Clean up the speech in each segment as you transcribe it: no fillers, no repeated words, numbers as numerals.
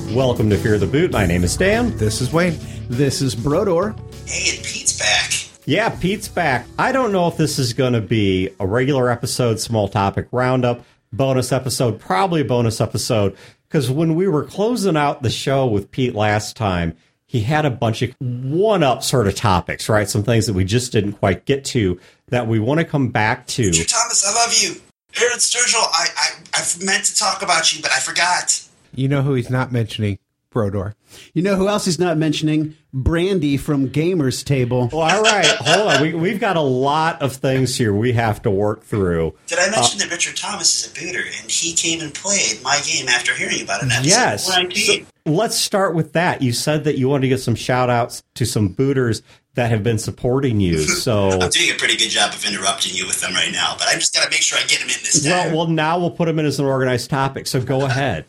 Welcome to Fear the Boot. My name is Dan. This is Wayne. This is Brodor. Hey, and Pete's back. Yeah, Pete's back. I don't know if this is going to be a regular episode, small topic roundup, bonus episode, probably a bonus episode, because when we were closing out the show with Pete last time, he had a bunch of one-up sort of topics, right? Some things that we just didn't quite get to that we want to come back to. Richard Thomas, I love you. Aaron Sturgill, I've meant to talk about you, but I forgot. You know who he's not mentioning? Brodor. You know who else he's not mentioning? Brandy from Gamers Table. Well, all right, hold on. We've got a lot of things here we have to work through. Did I mention that Richard Thomas is a booter, and he came and played my game after hearing about it in episode Yes. 19? So let's start with that. You said that you wanted to get some shout-outs to some booters that have been supporting you. So I'm doing a pretty good job of interrupting you with them right now, but I just got to make sure I get him in this time. well, now we'll put them in as an organized topic. So go ahead.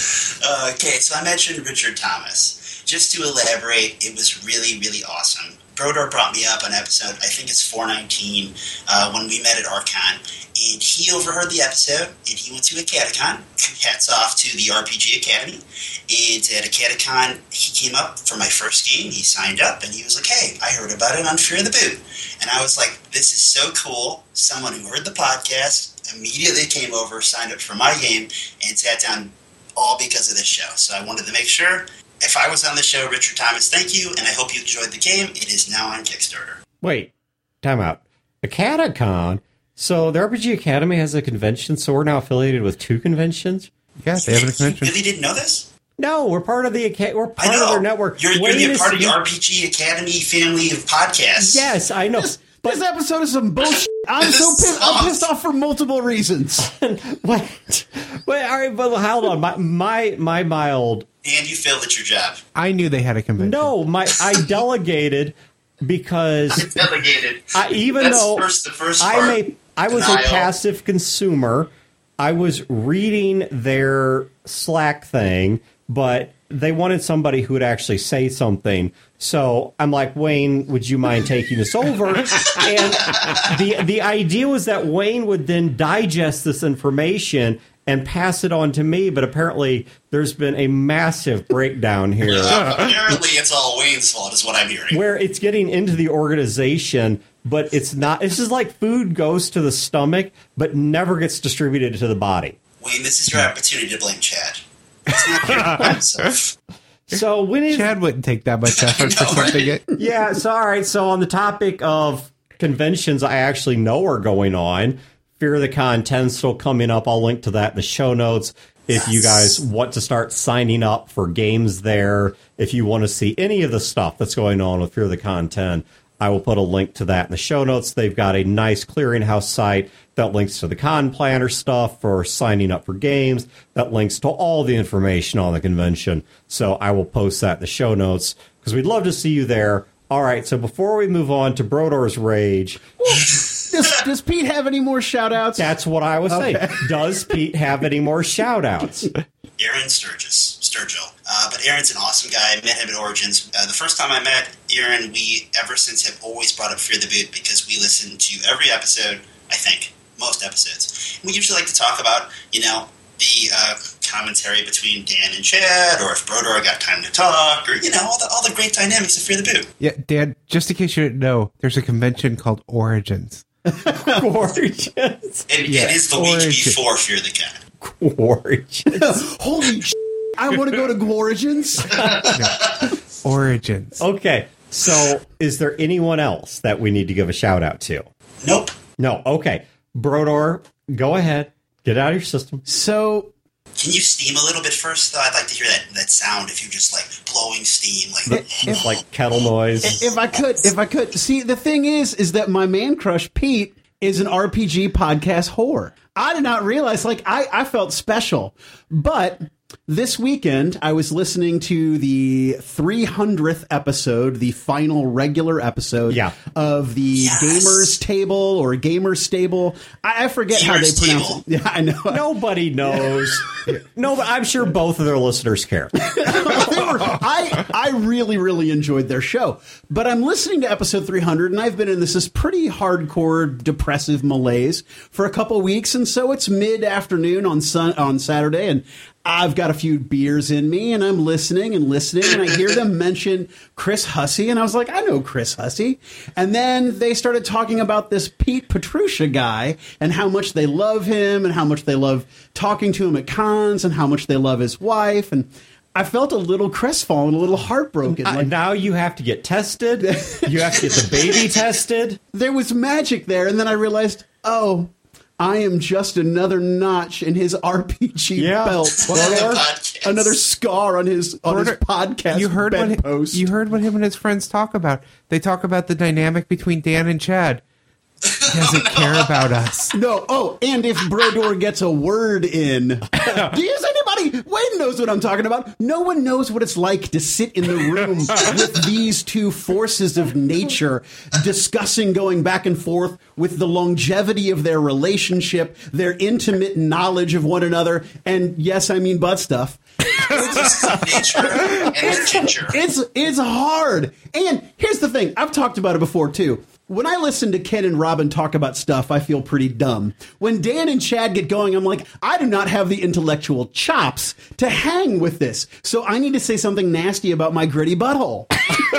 Okay, so I mentioned Richard Thomas. Just to elaborate, it was really, really awesome. Brodor brought me up on episode, I think it's 419, when we met at Archon, and he overheard the episode, and he went to a Catacon. Hats off to the RPG Academy. And at a Catacon, he came up for my first game. He signed up, and he was like, hey, I heard about it on Fear the Boot. And I was like, this is so cool. Someone who heard the podcast immediately came over, signed up for my game, and sat down all because of this show. So I wanted to make sure, if I was on the show, Richard Thomas, thank you, and I hope you enjoyed the game. It is now on Kickstarter. Wait, time out. A Catacon? So the RPG Academy has a convention, so we're now affiliated with two conventions? Yeah, they have a convention. You really didn't know this? No, we're part of the we're part of their network. You're the part of the RPG Academy family of podcasts. Yes, I know. This episode is some bullshit. I'm pissed off for multiple reasons. Wait, all right, but hold on. My mild. And you failed at your job. I knew they had a convention. No, I delegated because Delegated. Even though the first part. I was Denial. a passive consumer. I was reading their Slack thing, but they wanted somebody who would actually say something. So I'm like, Wayne, would you mind taking this over? And the idea was that Wayne would then digest this information and pass it on to me, but apparently there's been a massive breakdown here. Apparently it's all Wayne's fault, is what I'm hearing. Where it's getting into the organization, but it's not. It's just like food goes to the stomach, but never gets distributed to the body. Wayne, this is your opportunity to blame Chad. It's not your himself. So when is Chad wouldn't take that much effort for something. Yeah, so all right. So on the topic of conventions, I actually know are going on. Fear the Con 10 still coming up. I'll link to that in the show notes. If you guys want to start signing up for games there, if you want to see any of the stuff that's going on with Fear the Con 10, I will put a link to that in the show notes. They've got a nice clearinghouse site that links to the con planner stuff for signing up for games, that links to all the information on the convention. So I will post that in the show notes because we'd love to see you there. All right, so before we move on to Brodor's Rage... Does Pete have any more shout-outs? That's what I was saying. Does Pete have any more shout-outs? Aaron Sturgill. But Aaron's an awesome guy. I met him at Origins. The first time I met Aaron, we ever since have always brought up Fear the Boot because we listen to every episode, I think, most episodes. We usually like to talk about, the commentary between Dan and Chad, or if Brodor got time to talk, or, all the great dynamics of Fear the Boot. Yeah, Dan, just in case you didn't know, there's a convention called Origins. Origins. It is the week before Fear the Con. Origins. Holy shit. I want to go to Origins. Origins. Okay, so is there anyone else that we need to give a shout-out to? Nope. No, okay. Brodor, go ahead. Get out of your system. So... Can you steam a little bit first, though? I'd like to hear that sound if you're just, blowing steam. Like kettle noise. If I could. See, the thing is that my man crush, Pete, is an RPG podcast whore. I did not realize, I felt special. But this weekend, I was listening to the 300th episode, the final regular episode of the Gamers Table or Gamer Stable. I forget how they pronounce it. Yeah, I know. Nobody knows. No, but I'm sure both of their listeners care. I really, really enjoyed their show. But I'm listening to episode 300, and I've been in this pretty hardcore depressive malaise for a couple weeks, and so it's mid-afternoon on Saturday, and I've got a few beers in me, and I'm listening, and I hear them mention Chris Hussey, and I was like, I know Chris Hussey. And then they started talking about this Pete Petruccia guy, and how much they love him, and how much they love talking to him at cons, and how much they love his wife, and I felt a little crestfallen, a little heartbroken. Like, now you have to get tested. You have to get the baby tested. There was magic there, and then I realized, oh, I am just another notch in his RPG belt. Or another scar on his podcast. You heard bedpost. You heard what him and his friends talk about. They talk about the dynamic between Dan and Chad. He doesn't care about us. No. Oh, and if Brodeur gets a word in, does anybody? Wayne knows what I'm talking about. No one knows what it's like to sit in the room with these two forces of nature discussing, going back and forth with the longevity of their relationship, their intimate knowledge of one another, and yes, I mean butt stuff. It's hard. And here's the thing. I've talked about it before, too. When I listen to Ken and Robin talk about stuff, I feel pretty dumb. When Dan and Chad get going, I'm like, I do not have the intellectual chops to hang with this. So I need to say something nasty about my gritty butthole.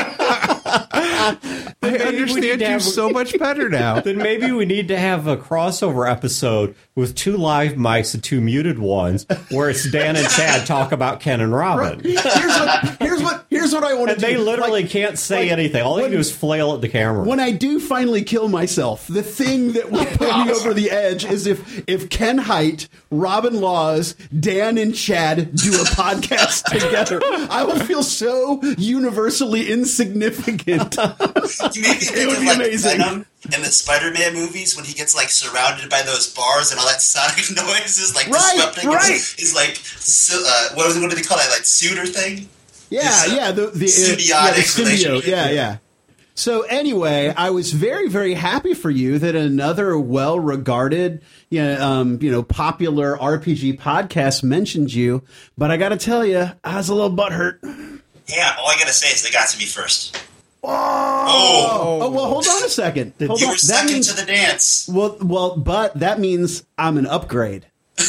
I understand you so much better now. Then maybe we need to have a crossover episode with 2 live mics and 2 muted ones, where it's Dan and Chad talk about Ken and Robin. Right. Here's what I want to do. They literally can't say anything. All they do is flail at the camera. When I do finally kill myself, the thing that will put me over the edge is if Ken Haidt, Robin Laws, Dan, and Chad do a podcast together. I will feel so universally insignificant. You made me think of like Venom in the Spider-Man movies when he gets like surrounded by those bars and all that sonic noise is like disrupting his like what do they call that, like suit or thing? Yeah, the symbiotic relationship. Yeah. So anyway, I was very, very happy for you that another well-regarded, popular RPG podcast mentioned you. But I got to tell you, I was a little butthurt. Yeah, all I got to say is they got to be first. Oh, well, hold on a second. You were second to the dance. Well, but that means I'm an upgrade.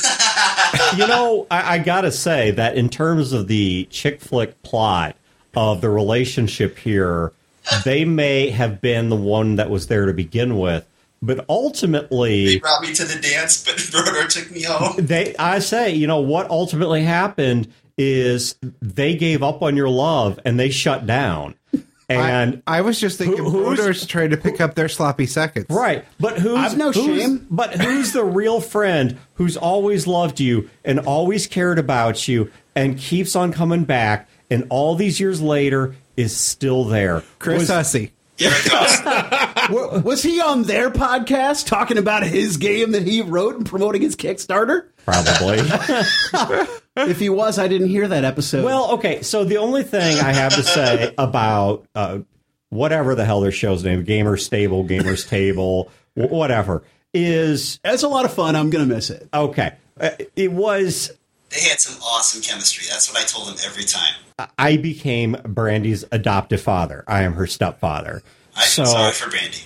I gotta say that in terms of the chick flick plot of the relationship here, they may have been the one that was there to begin with, but ultimately they brought me to the dance, but Brodeur took me home. I say, what ultimately happened is they gave up on your love and they shut down. And I was just thinking Brodeur's trying to pick up their sloppy seconds. Right. But shame. But who's the real friend who's always loved you and always cared about you and keeps on coming back and all these years later is still there? Chris Hussey. Was he on their podcast talking about his game that he wrote and promoting his Kickstarter? Probably. If he was, I didn't hear that episode. Well, okay, so the only thing I have to say about whatever the hell their show's name, Gamers Table, whatever, is... It's a lot of fun. I'm going to miss it. Okay. It was... They had some awesome chemistry. That's what I told them every time. I became Brandy's adoptive father. I am her stepfather. I'm sorry for Brandy.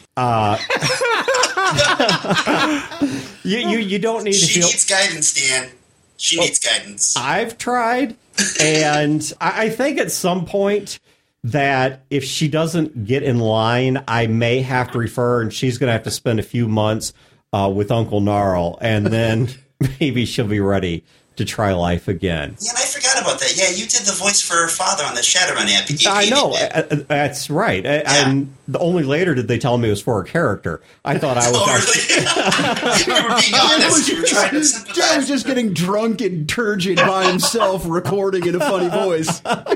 You don't need to feel... She needs guidance, Dan. She needs guidance. I've tried, and I think at some point that if she doesn't get in line, I may have to refer, and she's going to have to spend a few months with Uncle Gnarl, and then maybe she'll be ready to try life again. Yeah, and I forgot about that. Yeah, you did the voice for her father on the Shadowrun app. I know. That's right. Yeah. And only later did they tell me it was for a character. I thought I was really? You were being honest. You were trying to sympathize. Jay was just getting drunk and turgid by himself, recording in a funny voice.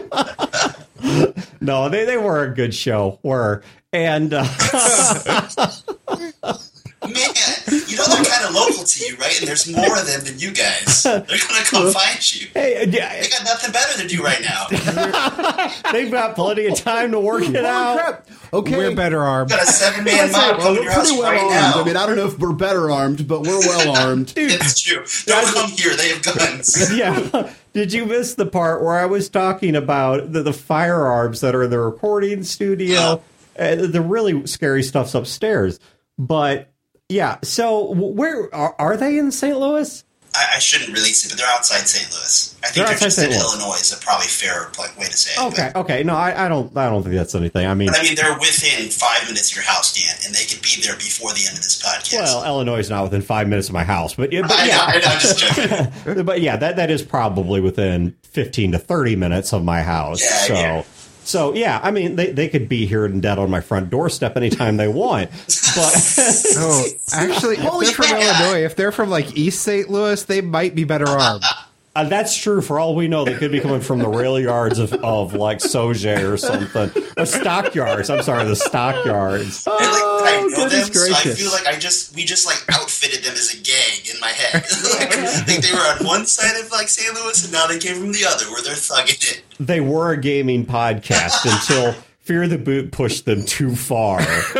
No, they were a good show. And... Man, they're kind of local to you, right? And there's more of them than you guys. They're going to come find you. Hey, they got nothing better to do right now. They've got plenty of time to work it out. Crap. Okay, we're better armed. Got a 7-man mob coming to your house right now. I mean, I don't know if we're better armed, but we're well armed. It's true. Don't come here. They have guns. Yeah. Did you miss the part where I was talking about the firearms that are in the recording studio? The really scary stuff's upstairs. But, yeah, so where are they in St. Louis? I shouldn't release it, but they're outside St. Louis. I think they're just in Illinois is a probably fair way to say it. Okay. No, I don't think that's anything. I mean, they're within 5 minutes of your house, Dan, and they could be there before the end of this podcast. Well, Illinois is not within 5 minutes of my house, but yeah, I know, I'm just joking. But yeah, that is probably within 15 to 30 minutes of my house. Yeah, So yeah, I mean, they could be here and dead on my front doorstep anytime they want. But actually, if they're from Illinois, if they're from like East St. Louis, they might be better armed. That's true. For all we know, they could be coming from the rail yards of like Sauget or something. Or stockyards. I'm sorry, the stockyards. I know them, so I feel like we just like outfitted them as a gang in my head. Like they were on one side of like St. Louis, and now they came from the other, where they're thugging it. They were a gaming podcast until Fear the Boot pushed them too far.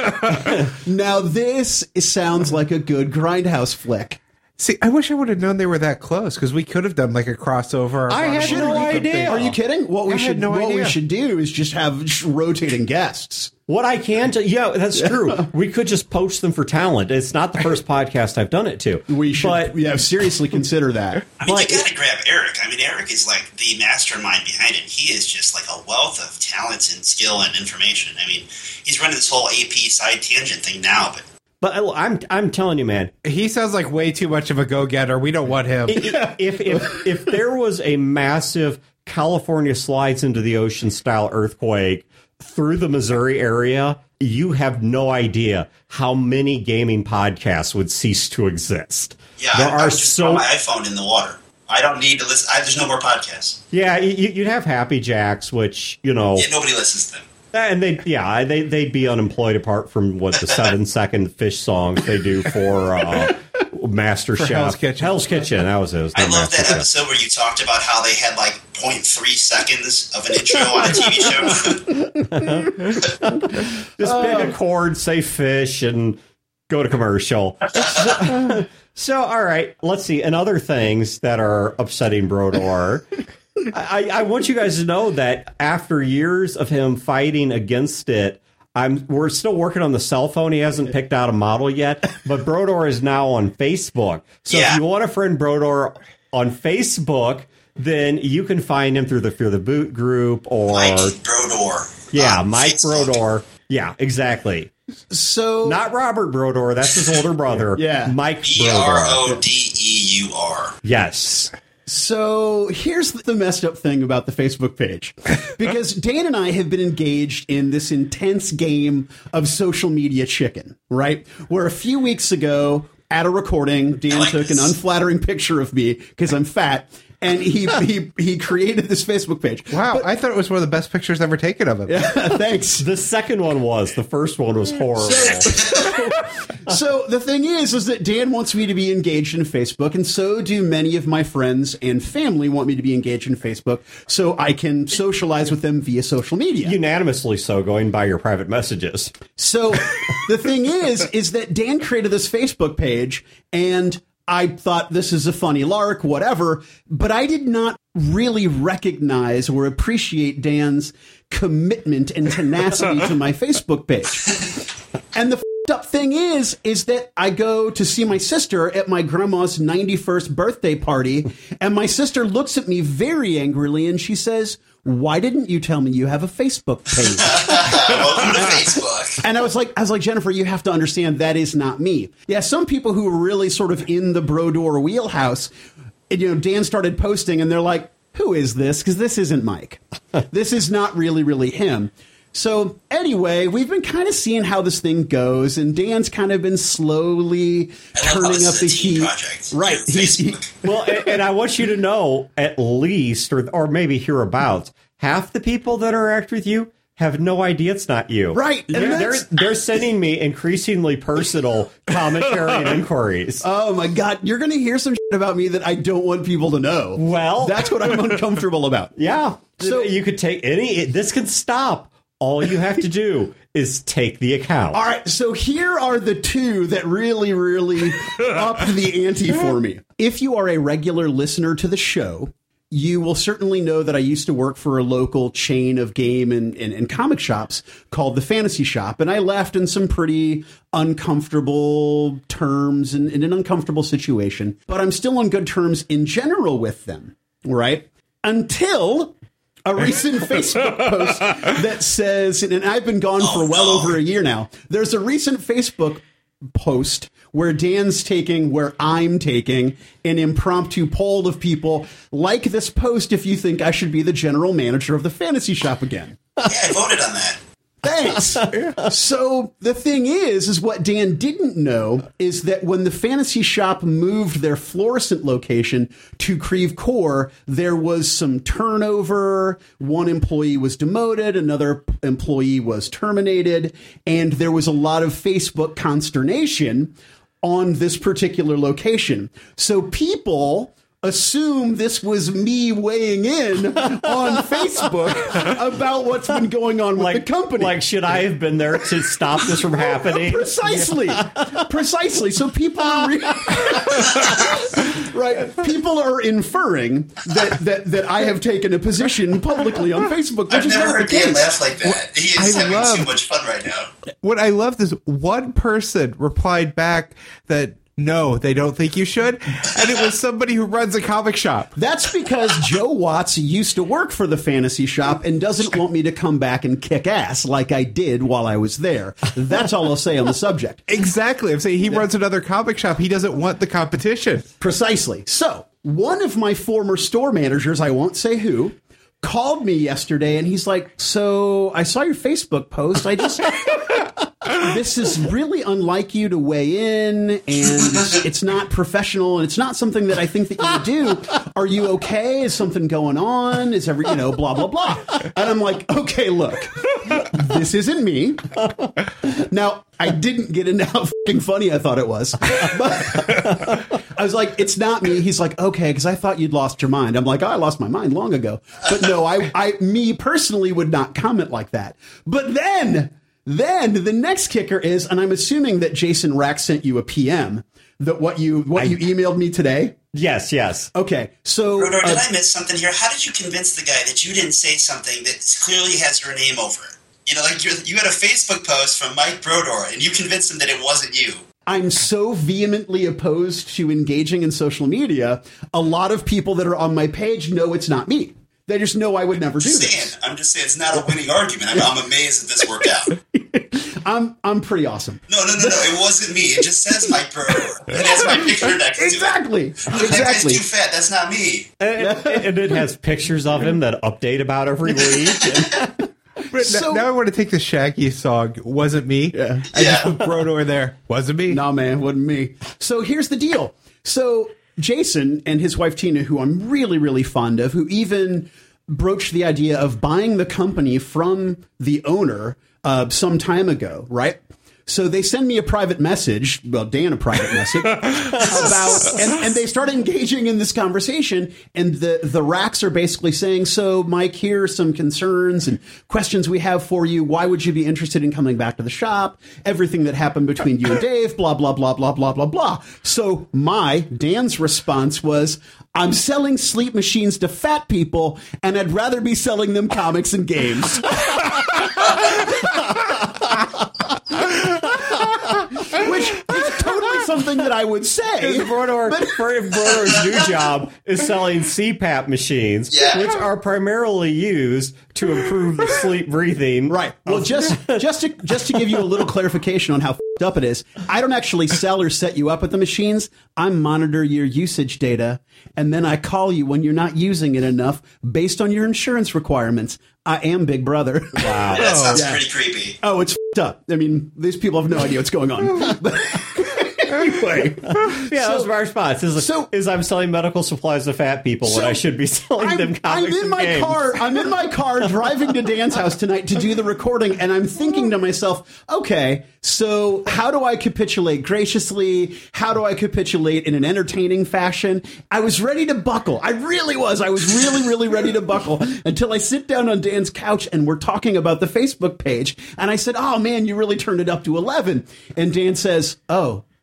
Now this sounds like a good Grindhouse flick. See, I wish I would have known they were that close, because we could have done like a crossover. I had no idea. Are you kidding? What we should do is just have rotating guests. What I can tell, yeah, that's true. We could just poach them for talent. It's not the first podcast I've done it to. We should, seriously consider that. I mean, you got to grab Eric. I mean, Eric is like the mastermind behind it. He is just like a wealth of talent and skill and information. I mean, he's running this whole AP side tangent thing now, But I'm telling you, man, he sounds like way too much of a go-getter. We don't want him. If there was a massive California slides into the ocean style earthquake through the Missouri area, you have no idea how many gaming podcasts would cease to exist. Yeah, I just throw my iPhone in the water. I don't need to listen. There's no more podcasts. Yeah, you'd have Happy Jacks, which, nobody listens to them. And they'd be unemployed apart from the 7-second fish songs they do for Master Chef. Hell's Kitchen. That was it. I love that episode where you talked about how they had like 0.3 seconds of an intro on a TV show. Just pick a chord, say fish, and go to commercial. So, all right, let's see. And other things that are upsetting Brodor. I want you guys to know that after years of him fighting against it, we're still working on the cell phone. He hasn't picked out a model yet, but Brodor is now on Facebook. So if you want to friend Brodor on Facebook, then you can find him through the Fear the Boot group or Mike Brodor. Yeah, Mike Brodor. Yeah, exactly. So not Robert Brodor. That's his older brother. Yeah, Mike Brodor. Brodeur. Yes. So here's the messed up thing about the Facebook page, because Dan and I have been engaged in this intense game of social media chicken, right? Where a few weeks ago at a recording, Dan took an unflattering picture of me because I'm fat. And he created this Facebook page. Wow, I thought it was one of the best pictures ever taken of him. Yeah, thanks. The second one was. The first one was horrible. So the thing is that Dan wants me to be engaged in Facebook, and so do many of my friends and family want me to be engaged in Facebook, so I can socialize with them via social media. Unanimously so, going by your private messages. So the thing is that Dan created this Facebook page, and I thought this is a funny lark, whatever, but I did not really recognize or appreciate Dan's commitment and tenacity to my Facebook page. And the up thing is that I go to see my sister at my grandma's 91st birthday party, and my sister looks at me very angrily and she says, "Why didn't you tell me you have a Facebook page?" Welcome to Facebook. And I was like, Jennifer, you have to understand that is not me. Yeah, some people who are really sort of in the Brodor wheelhouse, Dan started posting and they're like, who is this? Because this isn't Mike. This is not really him. So anyway, we've been kind of seeing how this thing goes, and Dan's kind of been slowly turning up the heat. Project. Right. Well, and I want you to know, at least, or maybe hereabouts, half the people that interact with you have no idea it's not you. Right. They're sending me increasingly personal commentary and inquiries. Oh, my God. You're going to hear some shit about me that I don't want people to know. Well, that's what I'm uncomfortable about. Yeah. So you could take this can stop. All you have to do is take the account. All right, so here are the two that really upped the ante for me. If you are a regular listener to the show, you will certainly know that I used to work for a local chain of game and comic shops called the Fantasy Shop, and I left in some pretty uncomfortable terms and in an uncomfortable situation, but I'm still on good terms in general with them, right? Until a recent Facebook post that says, and I've been gone for well over a year now, there's a recent Facebook post where Dan's taking, where I'm taking an impromptu poll of people, like this post if you think I should be the general manager of the Fantasy Shop again. Yeah, I voted on that. Thanks. So the thing is what Dan didn't know is that when the Fantasy Shop moved their Florissant location to Creve Coeur, there was some turnover. One employee was demoted, another employee was terminated, and there was a lot of Facebook consternation on this particular location. So people assume this was me weighing in on Facebook about what's been going on with the company. Like, should I have been there to stop this from happening? Precisely. Precisely. So people are right. People are inferring that I have taken a position publicly on Facebook, which I've is never not the heard Dan case. laugh like that. He is I having love- too much fun right now. What I loved is one person replied back that no, they don't think you should, and it was somebody who runs a comic shop. That's because Joe Watts used to work for the Fantasy Shop and doesn't want me to come back and kick ass like I did while I was there. That's all I'll say on the subject. Exactly. I'm saying he runs another comic shop. He doesn't want the competition. Precisely. So, one of my former store managers, I won't say who, called me yesterday and he's like, so I saw your Facebook post. This is really unlike you to weigh in, and it's not professional, and it's not something that I think that you would do. Are you okay? Is something going on? Is blah, blah, blah. And I'm like, okay, look, this isn't me. Now, I didn't get into how fucking funny I thought it was. But I was like, it's not me. He's like, okay, because I thought you'd lost your mind. I'm like, oh, I lost my mind long ago. But no, me personally would not comment like that. But then the next kicker is, and I'm assuming that Jason Rack sent you a PM, that what you emailed me today. Yes. Okay, so Brodor, did I miss something here? How did you convince the guy that you didn't say something that clearly has your name over it? You had a Facebook post from Mike Brodor, and you convinced him that it wasn't you. I'm so vehemently opposed to engaging in social media. A lot of people that are on my page know it's not me. They just know I would never do this. I'm just saying it's not a winning argument. I'm amazed that this worked out. I'm pretty awesome. No. It wasn't me. It just says Mike Brodor. It has my picture next to it. Exactly. That guy's too fat. That's not me. And it has pictures of him that update about every week. But now I want to take the Shaggy song, Wasn't Me. Yeah. I just put Brodor there. Wasn't me. No, man, wasn't me. So here's the deal. So Jason and his wife Tina, who I'm really, really fond of, who even broached the idea of buying the company from the owner some time ago, right? So they send me a private message, Dan a private message, about, and they start engaging in this conversation, and the Racks are basically saying, so Mike, here are some concerns and questions we have for you. Why would you be interested in coming back to the shop? Everything that happened between you and Dave, blah, blah, blah, blah, blah, blah, blah. So Dan's response was, I'm selling sleep machines to fat people, and I'd rather be selling them comics and games. Which is totally something that I would say. Brodor's new job is selling CPAP machines, which are primarily used to improve the sleep breathing. Right. Well, just to give you a little clarification on how f***ed up it is, I don't actually sell or set you up with the machines. I monitor your usage data, and then I call you when you're not using it enough based on your insurance requirements. I am Big Brother. Wow. That sounds pretty creepy. Oh, it's f***ed up. I mean, these people have no idea what's going on. But anyway. That was my response. Is I'm selling medical supplies to fat people when I should be selling them comics and games. I'm in my car driving to Dan's house tonight to do the recording, and I'm thinking to myself, okay, so how do I capitulate graciously? How do I capitulate in an entertaining fashion? I was ready to buckle. I really was. I was really, really ready to buckle until I sit down on Dan's couch and we're talking about the Facebook page. And I said, oh, man, you really turned it up to 11. And Dan says, oh,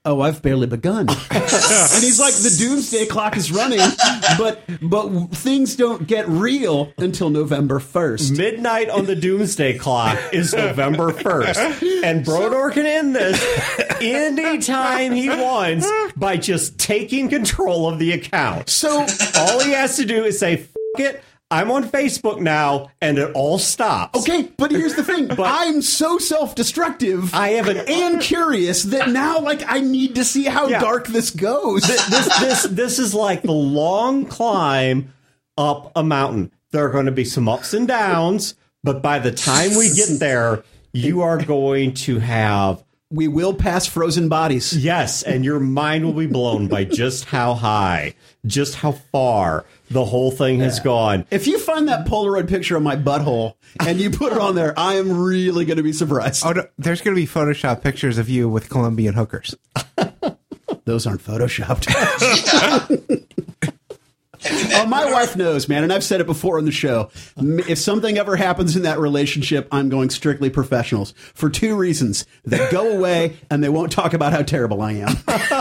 oh, I've barely begun. And he's like, the doomsday clock is running, but things don't get real until November 1st. Midnight on the doomsday clock is November 1st. And Brodor can end this anytime he wants by just taking control of the account. So all he has to do is say, F it, I'm on Facebook now, and it all stops. okay, but here's the thing. I'm so self-destructive and curious that now, like, I need to see how dark this goes. This is like the long climb up a mountain. There are going to be some ups and downs, but by the time we get there, you are going to have... We will pass frozen bodies. Yes, and your mind will be blown by just how high, just how far the whole thing has gone. If you find that Polaroid picture of my butthole and you put it on there, I am really going to be surprised. Oh, no, there's going to be Photoshop pictures of you with Colombian hookers. Those aren't photoshopped. Oh, my wife knows, man, and I've said it before on the show. If something ever happens in that relationship, I'm going strictly professionals for 2 reasons. They go away, and they won't talk about how terrible I am.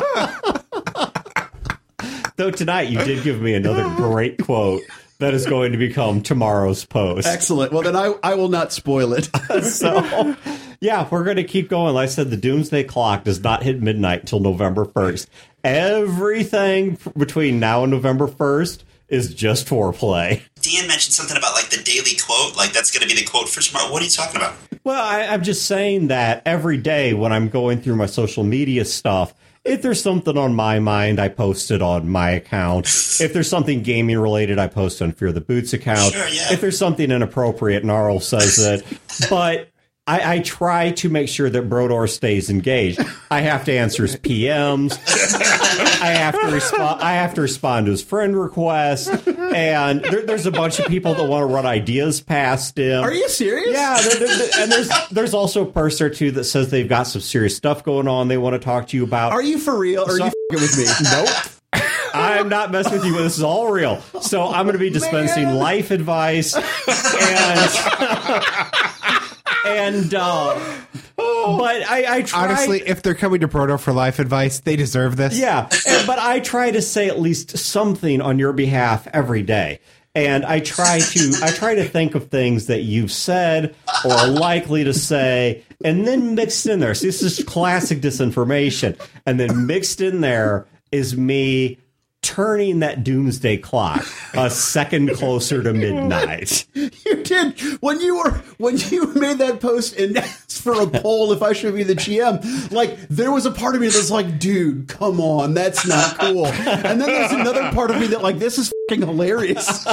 Though tonight you did give me another great quote that is going to become tomorrow's post. Excellent. Well, then I will not spoil it. So, yeah, we're going to keep going. Like I said, the doomsday clock does not hit midnight till November 1st. Everything between now and November 1st is just foreplay. Dan mentioned something about, like, the daily quote. Like, that's going to be the quote for tomorrow. What are you talking about? Well, I'm just saying that every day when I'm going through my social media stuff, if there's something on my mind, I post it on my account. If there's something gaming related, I post on Fear the Boots account. Sure, yeah. If there's something inappropriate, Gnarl says it. But I try to make sure that Brodor stays engaged. I have to answer his PMs. I have to respond to his friend requests. And there's a bunch of people that want to run ideas past him. Are you serious? Yeah, and there's also a person or two that says they've got some serious stuff going on they want to talk to you about. Are you for real, or are you f***ing with me? Nope. I'm not messing with you. This is all real. So I'm going to be dispensing life advice but I try. Honestly, if they're coming to Brodor for life advice, they deserve this. Yeah, but I try to say at least something on your behalf every day. And I try to think of things that you've said or are likely to say, and then mixed in there. See, this is classic disinformation. And then mixed in there is me turning that doomsday clock a second closer to midnight. You did when you made that post and asked for a poll if I should be the GM. Like, there was a part of me that's like, dude, come on, that's not cool. And then there's another part of me that like, this is fucking hilarious.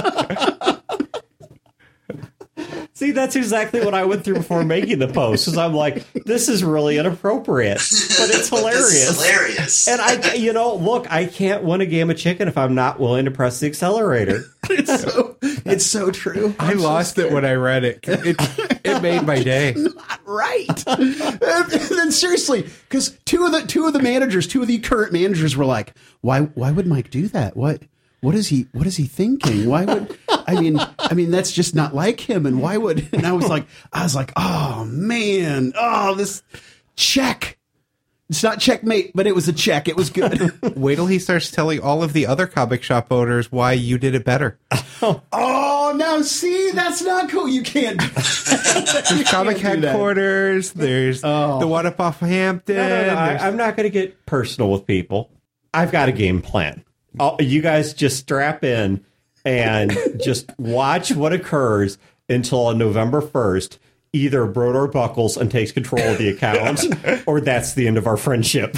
See, that's exactly what I went through before making the post. Because I'm like, this is really inappropriate, but it's hilarious. This is hilarious. And I can't win a game of chicken if I'm not willing to press the accelerator. It's so true. I lost it when I read it. It made my day. Not right. And then seriously, because two of the current managers were like, why would Mike do that? What is he thinking? Why would I mean that's just not like him, and why would, and I was like, oh man, this check. It's not checkmate, but it was a check. It was good. Wait till he starts telling all of the other comic shop owners why you did it better. Oh, now see, that's not cool. You can't. There's comic headquarters. There's the one up off Hampton. No, I'm not going to get personal with people. I've got a game plan. You guys just strap in and just watch what occurs until on November 1st. Either Brodor buckles and takes control of the account, or that's the end of our friendship.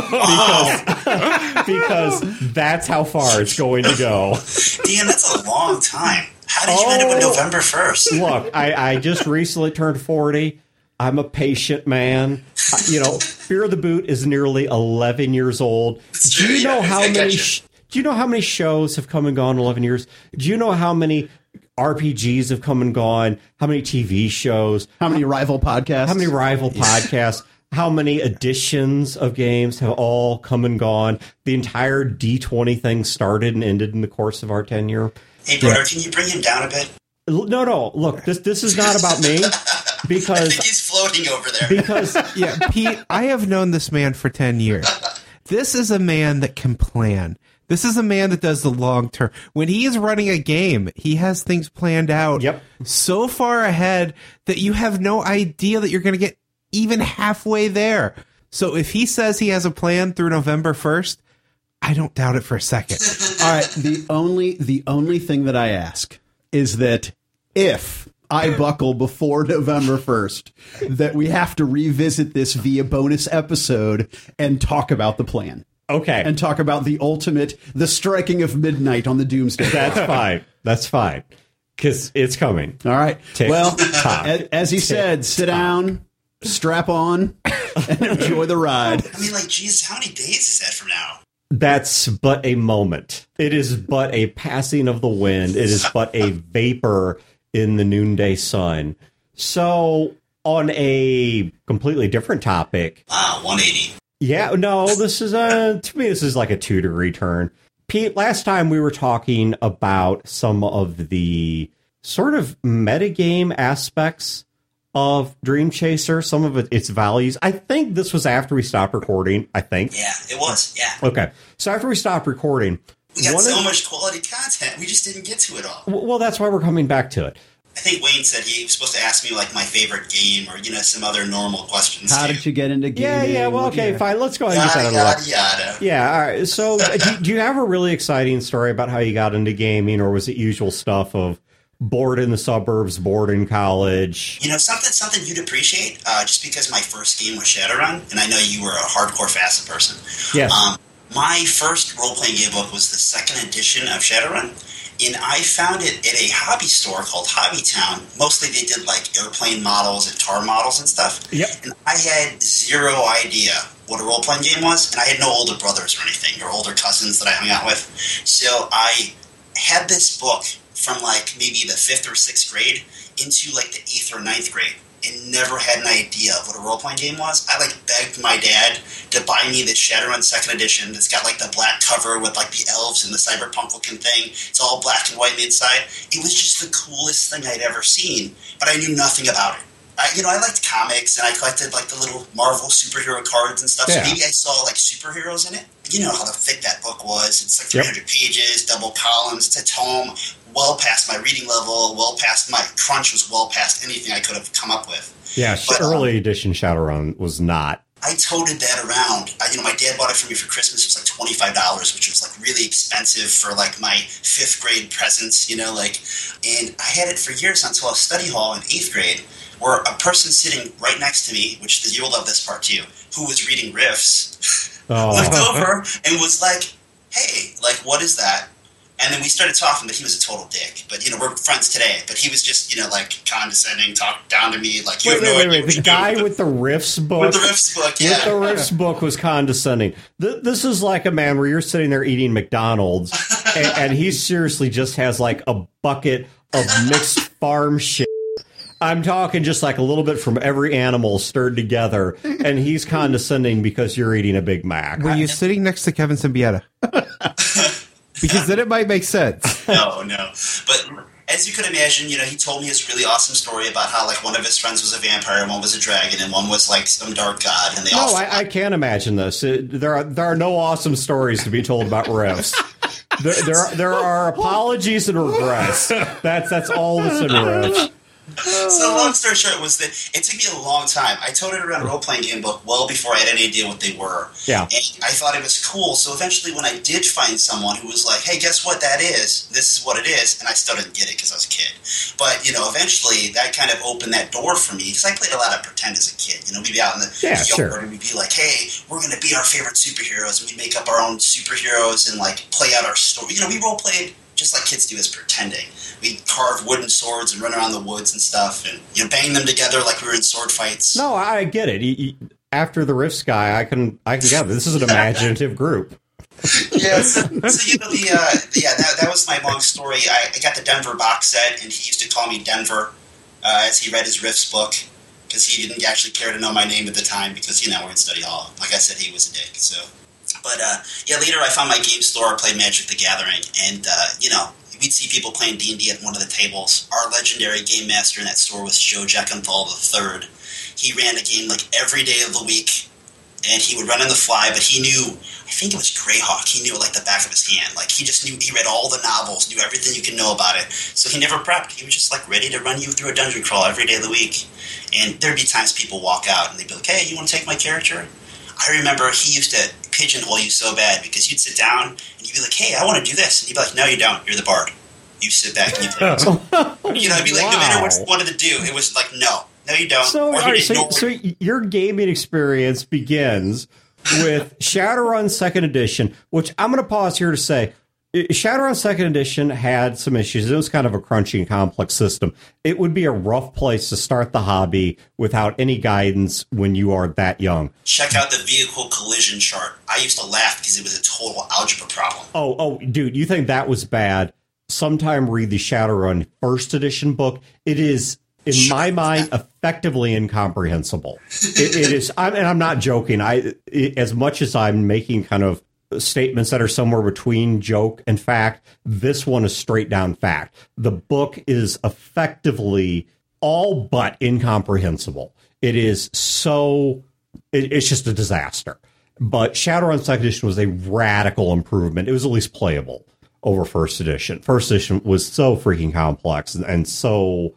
because that's how far it's going to go. Dan, that's a long time. How did you end up with November 1st? Look, I just recently turned 40. I'm a patient man. Fear of the Boot is nearly 11 years old. Do you know how many shows have come and gone in 11 years? Do you know how many RPGs have come and gone? How many TV shows? How many rival podcasts? How many editions of games have all come and gone? The entire D20 thing started and ended in the course of our tenure. Hey, brother, Can you bring him down a bit? No. Look, this is not about me. Because I think he's floating over there. Because Pete, I have known this man for 10 years. This is a man that can plan. This is a man that does the long term. When he is running a game, he has things planned out so far ahead that you have no idea that you're going to get even halfway there. So if he says he has a plan through November 1st, I don't doubt it for a second. All right. The only thing that I ask is that if I buckle before November 1st, that we have to revisit this via bonus episode and talk about the plan. Okay. And talk about the striking of midnight on the doomsday. That's fine. That's fine. Because it's coming. All right. Tick, well, tock, as he said, sit down, strap on, and enjoy the ride. I mean, like, Jesus, how many days is that from now? That's but a moment. It is but a passing of the wind. It is but a vapor in the noonday sun. So, on a completely different topic. Wow, 180. Yeah, no, this is to me, this is like a 2-degree turn. Pete, last time we were talking about some of the sort of metagame aspects of Dream Chaser, some of its values. I think this was after we stopped recording, I think. Yeah, it was, yeah. Okay, so after we stopped recording... We got so much quality content, we just didn't get to it all. Well, that's why we're coming back to it. I think Wayne said he was supposed to ask me, like, my favorite game or, some other normal questions. How did you get into gaming? Yeah, well, okay, fine. Let's go ahead and get that yada. Yeah, all right. So, do you have a really exciting story about how you got into gaming, or was it usual stuff of bored in the suburbs, bored in college? Something you'd appreciate, just because my first game was Shadowrun, and I know you were a hardcore Facet person. Yes. My first role-playing game book was the second edition of Shadowrun. And I found it at a hobby store called Hobbytown. Mostly they did like airplane models and tar models and stuff. Yep. And I had zero idea what a role-playing game was. And I had no older brothers or anything, or older cousins that I hung out with. So I had this book from like maybe the 5th or 6th grade into like the 8th or 9th grade. And never had an idea of what a role-playing game was. I like begged my dad to buy me this Shadowrun 2nd edition that's got like the black cover with like the elves and the cyberpunk looking thing. It's all black and white inside. It was just the coolest thing I'd ever seen, but I knew nothing about it. I liked comics and I collected like the little Marvel superhero cards and stuff. Yeah. So maybe I saw like superheroes in it. You know how thick that book was. It's like 300 pages, double columns. It's a tome. Well past my reading level, well past my crunch, was well past anything I could have come up with. Yeah, but, early edition Shadowrun was not. I toted that around. My dad bought it for me for Christmas. It was like $25, which was like really expensive for like my 5th grade presents, and I had it for years until a study hall in 8th grade, where a person sitting right next to me, which you'll love this part too, who was reading Riffs, looked over and was like, "Hey, like, what is that?" And then we started talking, but he was a total dick. But, we're friends today. But he was just, like, condescending, talked down to me, like, you have no idea what the guy with the Riffs book? With the Riffs book, yeah. With the Riffs book was condescending. This is like a man where you're sitting there eating McDonald's, and he seriously just has, like, a bucket of mixed farm shit. I'm talking just like a little bit from every animal stirred together, and he's condescending because you're eating a Big Mac. Were you sitting next to Kevin Symbieta? Because then it might make sense. No. But as you could imagine, he told me this really awesome story about how, like, one of his friends was a vampire, one was a dragon, and one was, like, some dark god. And they all... I can't imagine this. There are no awesome stories to be told about Riffs. There are apologies and regrets. That's all that's in Riffs. So long story short was that it took me a long time. I toted around a role-playing game book well before I had any idea what they were. Yeah. And I thought it was cool. So eventually when I did find someone who was like, hey, guess what that is? This is what it is. And I still didn't get it because I was a kid. But, eventually that kind of opened that door for me because I played a lot of pretend as a kid. We'd be out in the yard and we'd be like, hey, we're going to be our favorite superheroes. And we'd make up our own superheroes and, like, play out our story. We role-played just like kids do as pretending. We carve wooden swords and run around the woods and stuff and, bang them together like we were in sword fights. No, I get it. After the Riffs guy, I can get it. This is an imaginative group. Yes. So, that was my long story. I got the Denver box set, and he used to call me Denver as he read his Riffs book because he didn't actually care to know my name at the time because, we're in study hall. Like I said, he was a dick, so... But, later I found my game store, played Magic the Gathering, and, we'd see people playing D&D at one of the tables. Our legendary game master in that store was Joe Jeckenthal III. He ran a game, like, every day of the week, and he would run on the fly, but he knew, I think it was Greyhawk, he knew it like the back of his hand. Like, he just knew, he read all the novels, knew everything you could know about it. So he never prepped. He was just, like, ready to run you through a dungeon crawl every day of the week. And there'd be times people walk out, and they'd be like, hey, you want to take my character? I remember he used to pigeonhole you so bad, because you'd sit down, and you'd be like, hey, I want to do this. And he'd be like, no, you don't. You're the bard. You sit back and you play. You know, it'd be like, no matter what you wanted to do, it was like, no, you don't. So your gaming experience begins with Shadowrun 2nd Edition, which I'm going to pause here to say, Shadowrun 2nd Edition had some issues. It was kind of a crunchy and complex system. It would be a rough place to start the hobby without any guidance when you are that young. Check out the vehicle collision chart. I used to laugh because it was a total algebra problem. Oh, dude, you think that was bad? Sometime read the Shadowrun 1st Edition book. It is, in my mind, effectively incomprehensible. It is, and I'm not joking. As much as I'm making kind of statements that are somewhere between joke and fact, this one is straight down fact. The book is effectively all but incomprehensible. It is so, it's just a disaster. But Shadowrun 2nd Edition was a radical improvement. It was at least playable over 1st Edition. 1st Edition was so freaking complex and so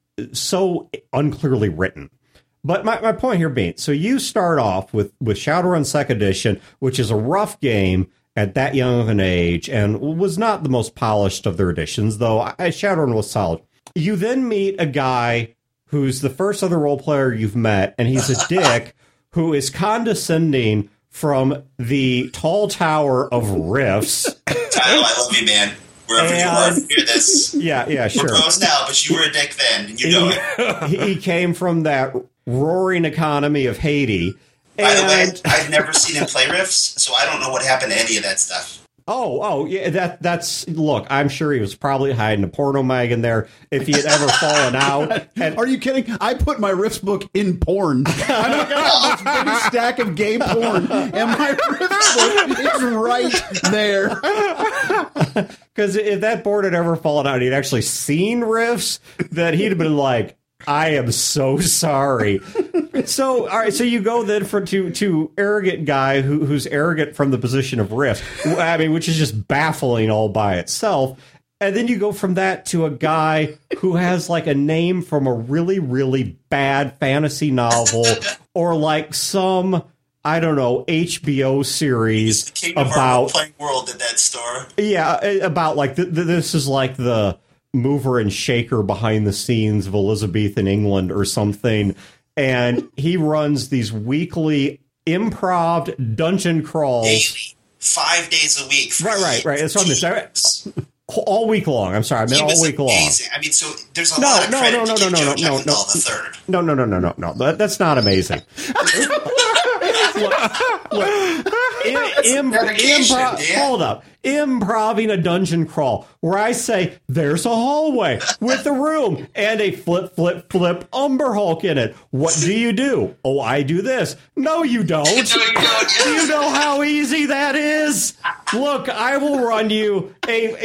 unclearly written. But my point here being, so you start off with Shadowrun 2nd Edition, which is a rough game at that young of an age and was not the most polished of their editions, though Shadowrun was solid. You then meet a guy who's the first other role player you've met, and he's a dick who is condescending from the tall tower of Rifts. Tyler, I love you, man. Wherever you are, hear this. Yeah, sure. We're pros now, but you were a dick then, and you know it. He came from that roaring economy of Haiti. By the way, I've never seen him play Rifts, so I don't know what happened to any of that stuff. Oh, yeah, that's, look, I'm sure he was probably hiding a porno mag in there if he had ever fallen out. And, are you kidding? I put my Rifts book in porn. I'm not going to have this big stack of gay porn, and my Rifts book is right there. Because if that board had ever fallen out, he'd actually seen Rifts, that he'd have been like, I am so sorry. So, all right, so you go then to arrogant guy who's arrogant from the position of Rift, I mean, which is just baffling all by itself. And then you go from that to a guy who has like a name from a really, really bad fantasy novel or like some, I don't know, HBO series about playing world at that store. Yeah, about like this is like the mover and shaker behind the scenes of Elizabethan England or something. And he runs these weekly improv dungeon crawls. Daily. 5 days a week. Right. That's what I'm saying. All week long. I'm sorry. I meant all week amazing. Long. I mean, so there's a lot of credit to give Joe Jackenthal the third. No. That's not amazing. Look, hold up. Improving a dungeon crawl where I say there's a hallway with a room and a flip Umber Hulk in it. What do? Oh, I do this. No, you don't. You know how easy that is? Look, I will run you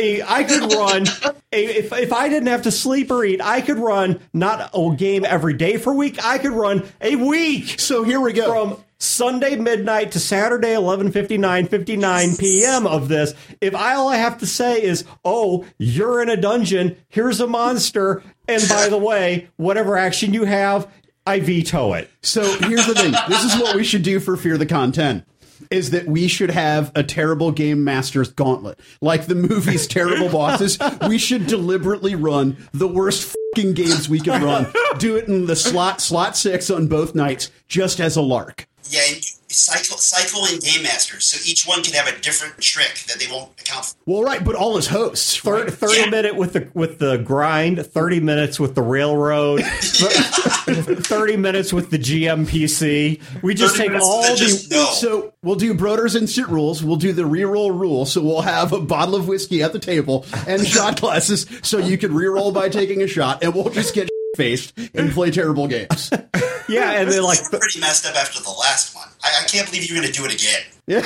if I didn't have to sleep or eat, I could run not a game every day for a week. I could run a week. So here we go. From Sunday midnight to Saturday 11:59 p.m. of this. If all I have to say is, oh, you're in a dungeon, here's a monster, and by the way, whatever action you have, I veto it. So here's the thing. This is what we should do for Fear the Content. Is that we should have a terrible game master's gauntlet. Like the movie's Terrible Bosses, we should deliberately run the worst fucking games we can run. Do it in the slot 6 on both nights, just as a lark. Yeah, and cycle in Game Masters, so each one can have a different trick that they won't account for. Well, right, but all as hosts. 30 minute with the grind, 30 minutes with the railroad, 30 minutes with the GMPC. We just take all So we'll do Broder's Instant Rules. We'll do the reroll rule. So we'll have a bottle of whiskey at the table and shot glasses, so you can reroll by taking a shot, and we'll just get faced and play terrible games. Yeah, and then like pretty messed up after the last one. I can't believe you're going to do it again. Yeah.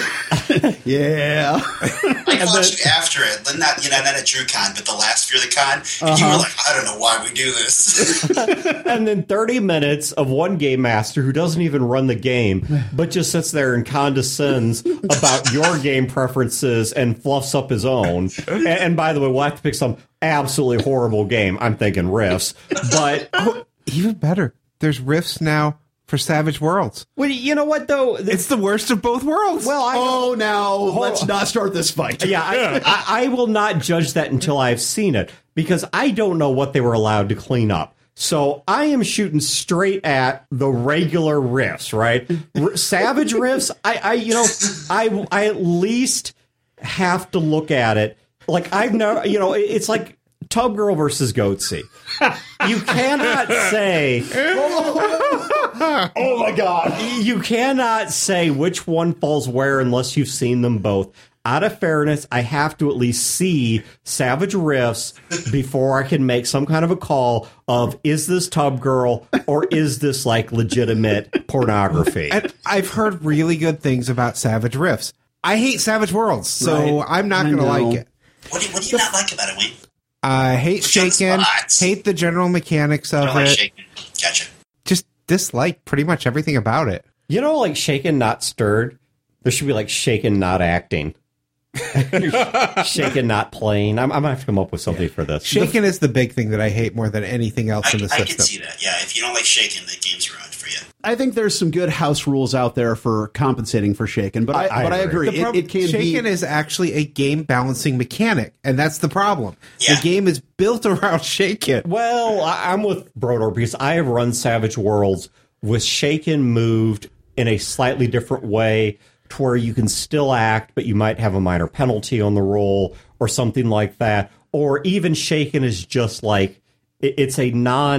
I watched it after it, not at DrewCon, but the last Fear the Con. And you were like, I don't know why we do this. And then 30 minutes of one game master who doesn't even run the game, but just sits there and condescends about your game preferences and fluffs up his own. And by the way, we'll have to pick some absolutely horrible game. I'm thinking Rifts, but even better, there's Rifts now for Savage Worlds. Well, you know what, though? It's the worst of both worlds. Well, let's not start this fight. Yeah, I will not judge that until I've seen it, because I don't know what they were allowed to clean up. So I am shooting straight at the regular Rifts, right? Savage Rifts, I at least have to look at it. Like, I've never, it's like Tub Girl versus Goatsy. You cannot say... Oh my God. You cannot say which one falls where unless you've seen them both. Out of fairness, I have to at least see Savage Rifts before I can make some kind of a call of, is this Tub Girl or is this like legitimate pornography? And I've heard really good things about Savage Rifts. I hate Savage Worlds, so right. I'm not going to like it. What do you not like about it, Wayne? I hate Shaken, hate the general mechanics of it. Shaken. Gotcha. Just dislike pretty much everything about it. Like Shaken, Not Stirred? There should be like Shaken, Not Acting. Shaken, Not Playing. I'm going to have to come up with something for this. Shaken is the big thing that I hate more than anything else in the system. I can see that. Yeah, if you don't like Shaken, the game's ruined for you. I think there's some good house rules out there for compensating for Shaken, but I agree. It can Shaken is actually a game balancing mechanic, and that's the problem. Yeah. The game is built around Shaken. Well, I'm with Brodor because I have run Savage Worlds with Shaken moved in a slightly different way to where you can still act, but you might have a minor penalty on the roll or something like that. Or even Shaken is just like, it's a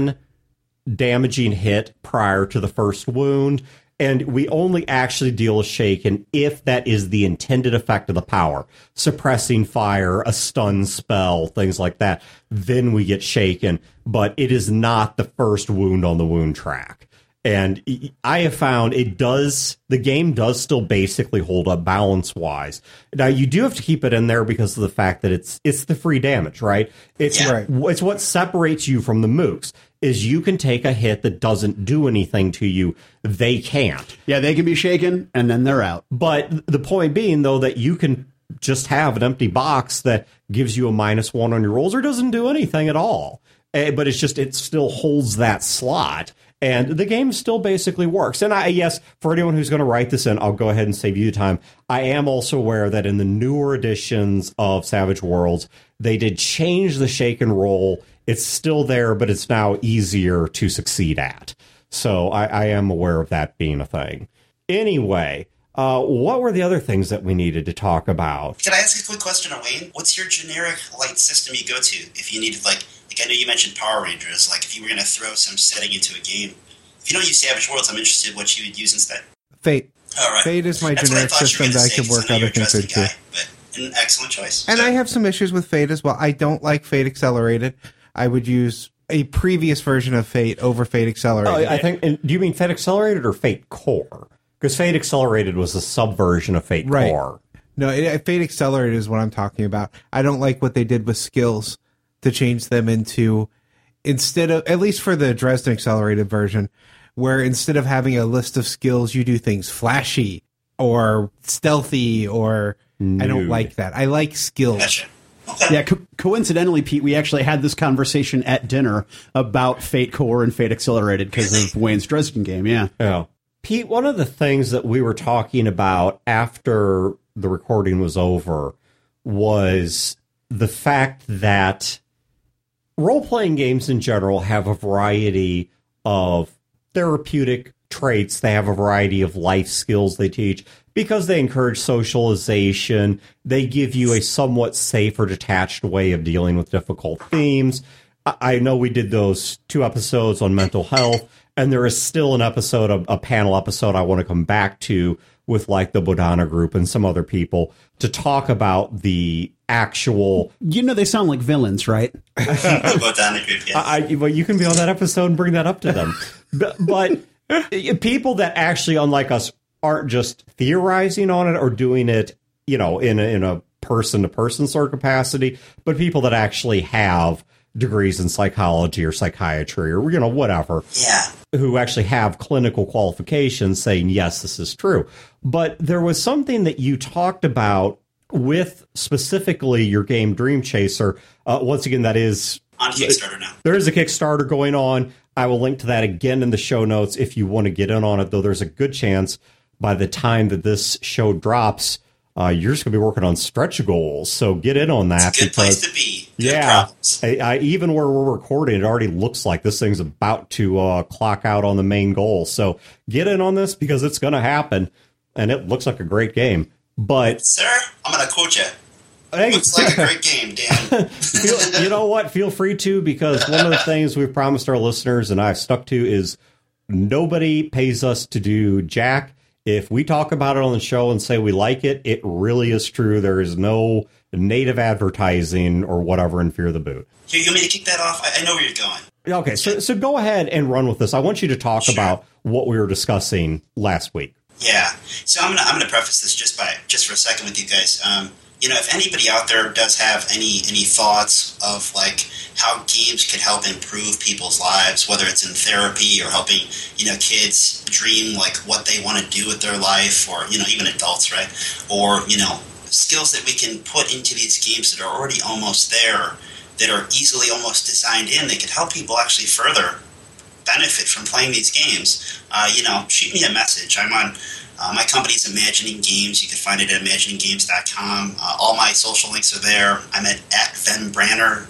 non-damaging hit prior to the first wound, and we only actually deal with Shaken if that is the intended effect of the power. Suppressing fire, a stun spell, things like that. Then we get Shaken, but it is not the first wound on the wound track. And I have found the game does still basically hold up balance-wise. Now, you do have to keep it in there because of the fact that it's the free damage, right? It's what separates you from the mooks, is you can take a hit that doesn't do anything to you. They can't. Yeah, they can be shaken, and then they're out. But the point being, though, that you can just have an empty box that gives you a -1 on your rolls or doesn't do anything at all. But it still holds that slot. And the game still basically works. And yes, for anyone who's going to write this in, I'll go ahead and save you the time. I am also aware that in the newer editions of Savage Worlds, they did change the Shaken roll. It's still there, but it's now easier to succeed at. So I am aware of that being a thing. Anyway, what were the other things that we needed to talk about? Can I ask a quick question on Wayne? What's your generic light system you go to if you needed, like I know you mentioned Power Rangers, like if you were going to throw some setting into a game. If you don't use Savage Worlds, I'm interested in what you would use instead. Fate. All right. Fate is my generic system that I could work other things into. But an excellent choice. And I have some issues with Fate as well. I don't like Fate Accelerated. I would use a previous version of Fate over Fate Accelerated. I think. Do you mean Fate Accelerated or Fate Core? Because Fate Accelerated was a subversion of Fate Core. No, Fate Accelerated is what I'm talking about. I don't like what they did with skills to change them into, instead of, at least for the Dresden Accelerated version, where instead of having a list of skills, you do things flashy or stealthy or I don't like that. I like skills. Gotcha. Yeah, coincidentally, Pete, we actually had this conversation at dinner about Fate Core and Fate Accelerated because of Wayne's Dresden game, Yeah. Pete, one of the things that we were talking about after the recording was over was the fact that role-playing games in general have a variety of therapeutic traits. They have a variety of life skills they teach because they encourage socialization. They give you a somewhat safe or detached way of dealing with difficult themes. I know we did those 2 episodes on mental health, and there is still an episode, a panel episode I want to come back to with like the Bodhana group and some other people to talk about the actual... they sound like villains, right? Bodhana group, yes. Well, you can be on that episode and bring that up to them. But people that actually, unlike us, aren't just theorizing on it or doing it, in a person-to-person sort of capacity, but people that actually have degrees in psychology or psychiatry or, whatever. Yeah. Who actually have clinical qualifications saying, yes, this is true. But there was something that you talked about with specifically your game Dream Chaser. Once again, that is on Kickstarter now. There is a Kickstarter going on. I will link to that again in the show notes if you want to get in on it, though there's a good chance by the time that this show drops, you're just going to be working on stretch goals. So get in on that. It's a good place to be. Yeah. Even where we're recording, it already looks like this thing's about to clock out on the main goal. So get in on this because it's going to happen, and it looks like a great game. But sir, I'm going to quote you. Hey. Looks like a great game, Dan. You know what? Feel free to, because one of the things we've promised our listeners, and I've stuck to, is nobody pays us to do jack. If we talk about it on the show and say we like it, it really is true. There is no native advertising or whatever in Fear the Boot. Here, you want me to kick that off? I know where you're going. Okay, so go ahead and run with this. I want you to talk about what we were discussing last week. Yeah. So I'm gonna preface this just for a second with you guys. If anybody out there does have any thoughts of like how games could help improve people's lives, whether it's in therapy or helping, kids dream like what they want to do with their life, or, even adults, right? Or, skills that we can put into these games that are already almost there, that are easily almost designed in, they could help people actually further benefit from playing these games, shoot me a message. I'm on my company's Imagining Games. You can find it at imagininggames.com. All my social links are there. I'm at VenBranor,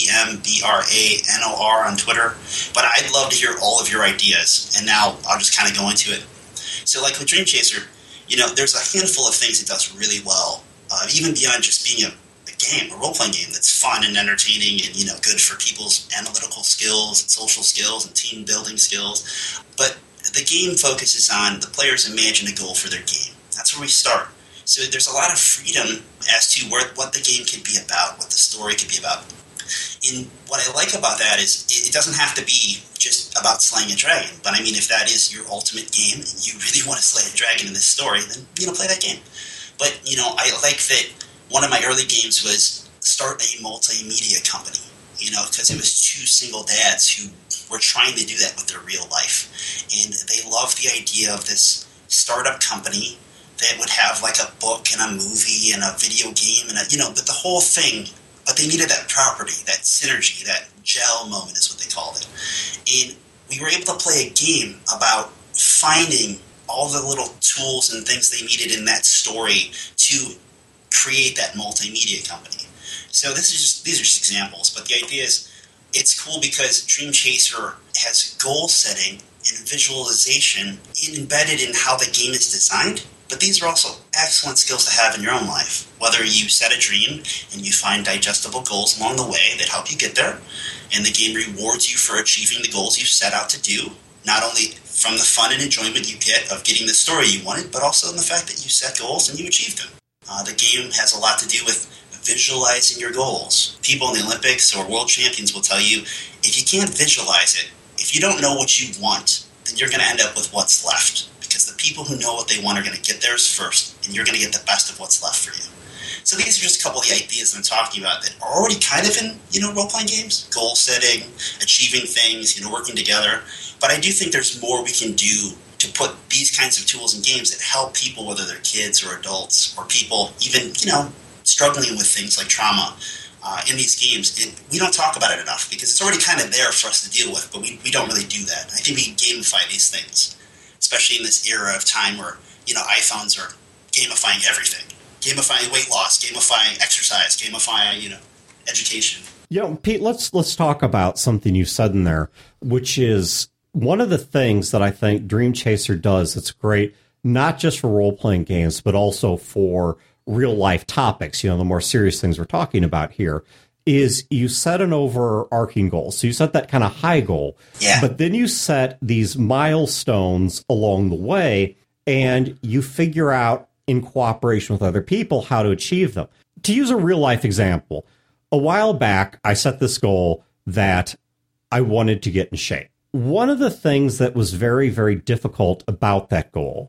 VEMBRANOR on Twitter. But I'd love to hear all of your ideas. And now I'll just kind of go into it. So like with Dream Chaser, there's a handful of things it does really well, even beyond just being a game, a role-playing game that's fun and entertaining and, good for people's analytical skills and social skills and team-building skills. But the game focuses on the players imagine a goal for their game. That's where we start. So there's a lot of freedom as to what the game could be about, what the story could be about. And what I like about that is it doesn't have to be just about slaying a dragon. But I mean, if that is your ultimate game and you really want to slay a dragon in this story, then, play that game. But, I like that one of my early games was start a multimedia company, because it was two single dads who were trying to do that with their real life. And they loved the idea of this startup company that would have like a book and a movie and a video game and but the whole thing, but they needed that property, that synergy, that gel moment is what they called it. And we were able to play a game about finding all the little tools and things they needed in that story to create that multimedia company. So these are just examples, but the idea is it's cool because Dream Chaser has goal setting and visualization embedded in how the game is designed, but these are also excellent skills to have in your own life. Whether you set a dream and you find digestible goals along the way that help you get there, and the game rewards you for achieving the goals you set out to do, not only from the fun and enjoyment you get of getting the story you wanted, but also in the fact that you set goals and you achieved them. The game has a lot to do with visualizing your goals. People in the Olympics or world champions will tell you, if you can't visualize it, if you don't know what you want, then you're going to end up with what's left. Because the people who know what they want are going to get theirs first, and you're going to get the best of what's left for you. So these are just a couple of the ideas I'm talking about that are already kind of in, role-playing games. Goal setting, achieving things, working together. But I do think there's more we can do to put these kinds of tools in games that help people, whether they're kids or adults, or people even, struggling with things like trauma in these games. And we don't talk about it enough because it's already kind of there for us to deal with, but we don't really do that. I think we can gamify these things, especially in this era of time where, iPhones are gamifying everything. Gamifying weight loss, gamifying exercise, gamifying, education. Pete, let's talk about something you said in there, which is one of the things that I think Dream Chaser does that's great, not just for role-playing games, but also for real-life topics, the more serious things we're talking about here, is you set an overarching goal. So you set that kind of high goal, but then you set these milestones along the way, and you figure out in cooperation with other people how to achieve them. To use a real-life example, a while back, I set this goal that I wanted to get in shape. One of the things that was very, very difficult about that goal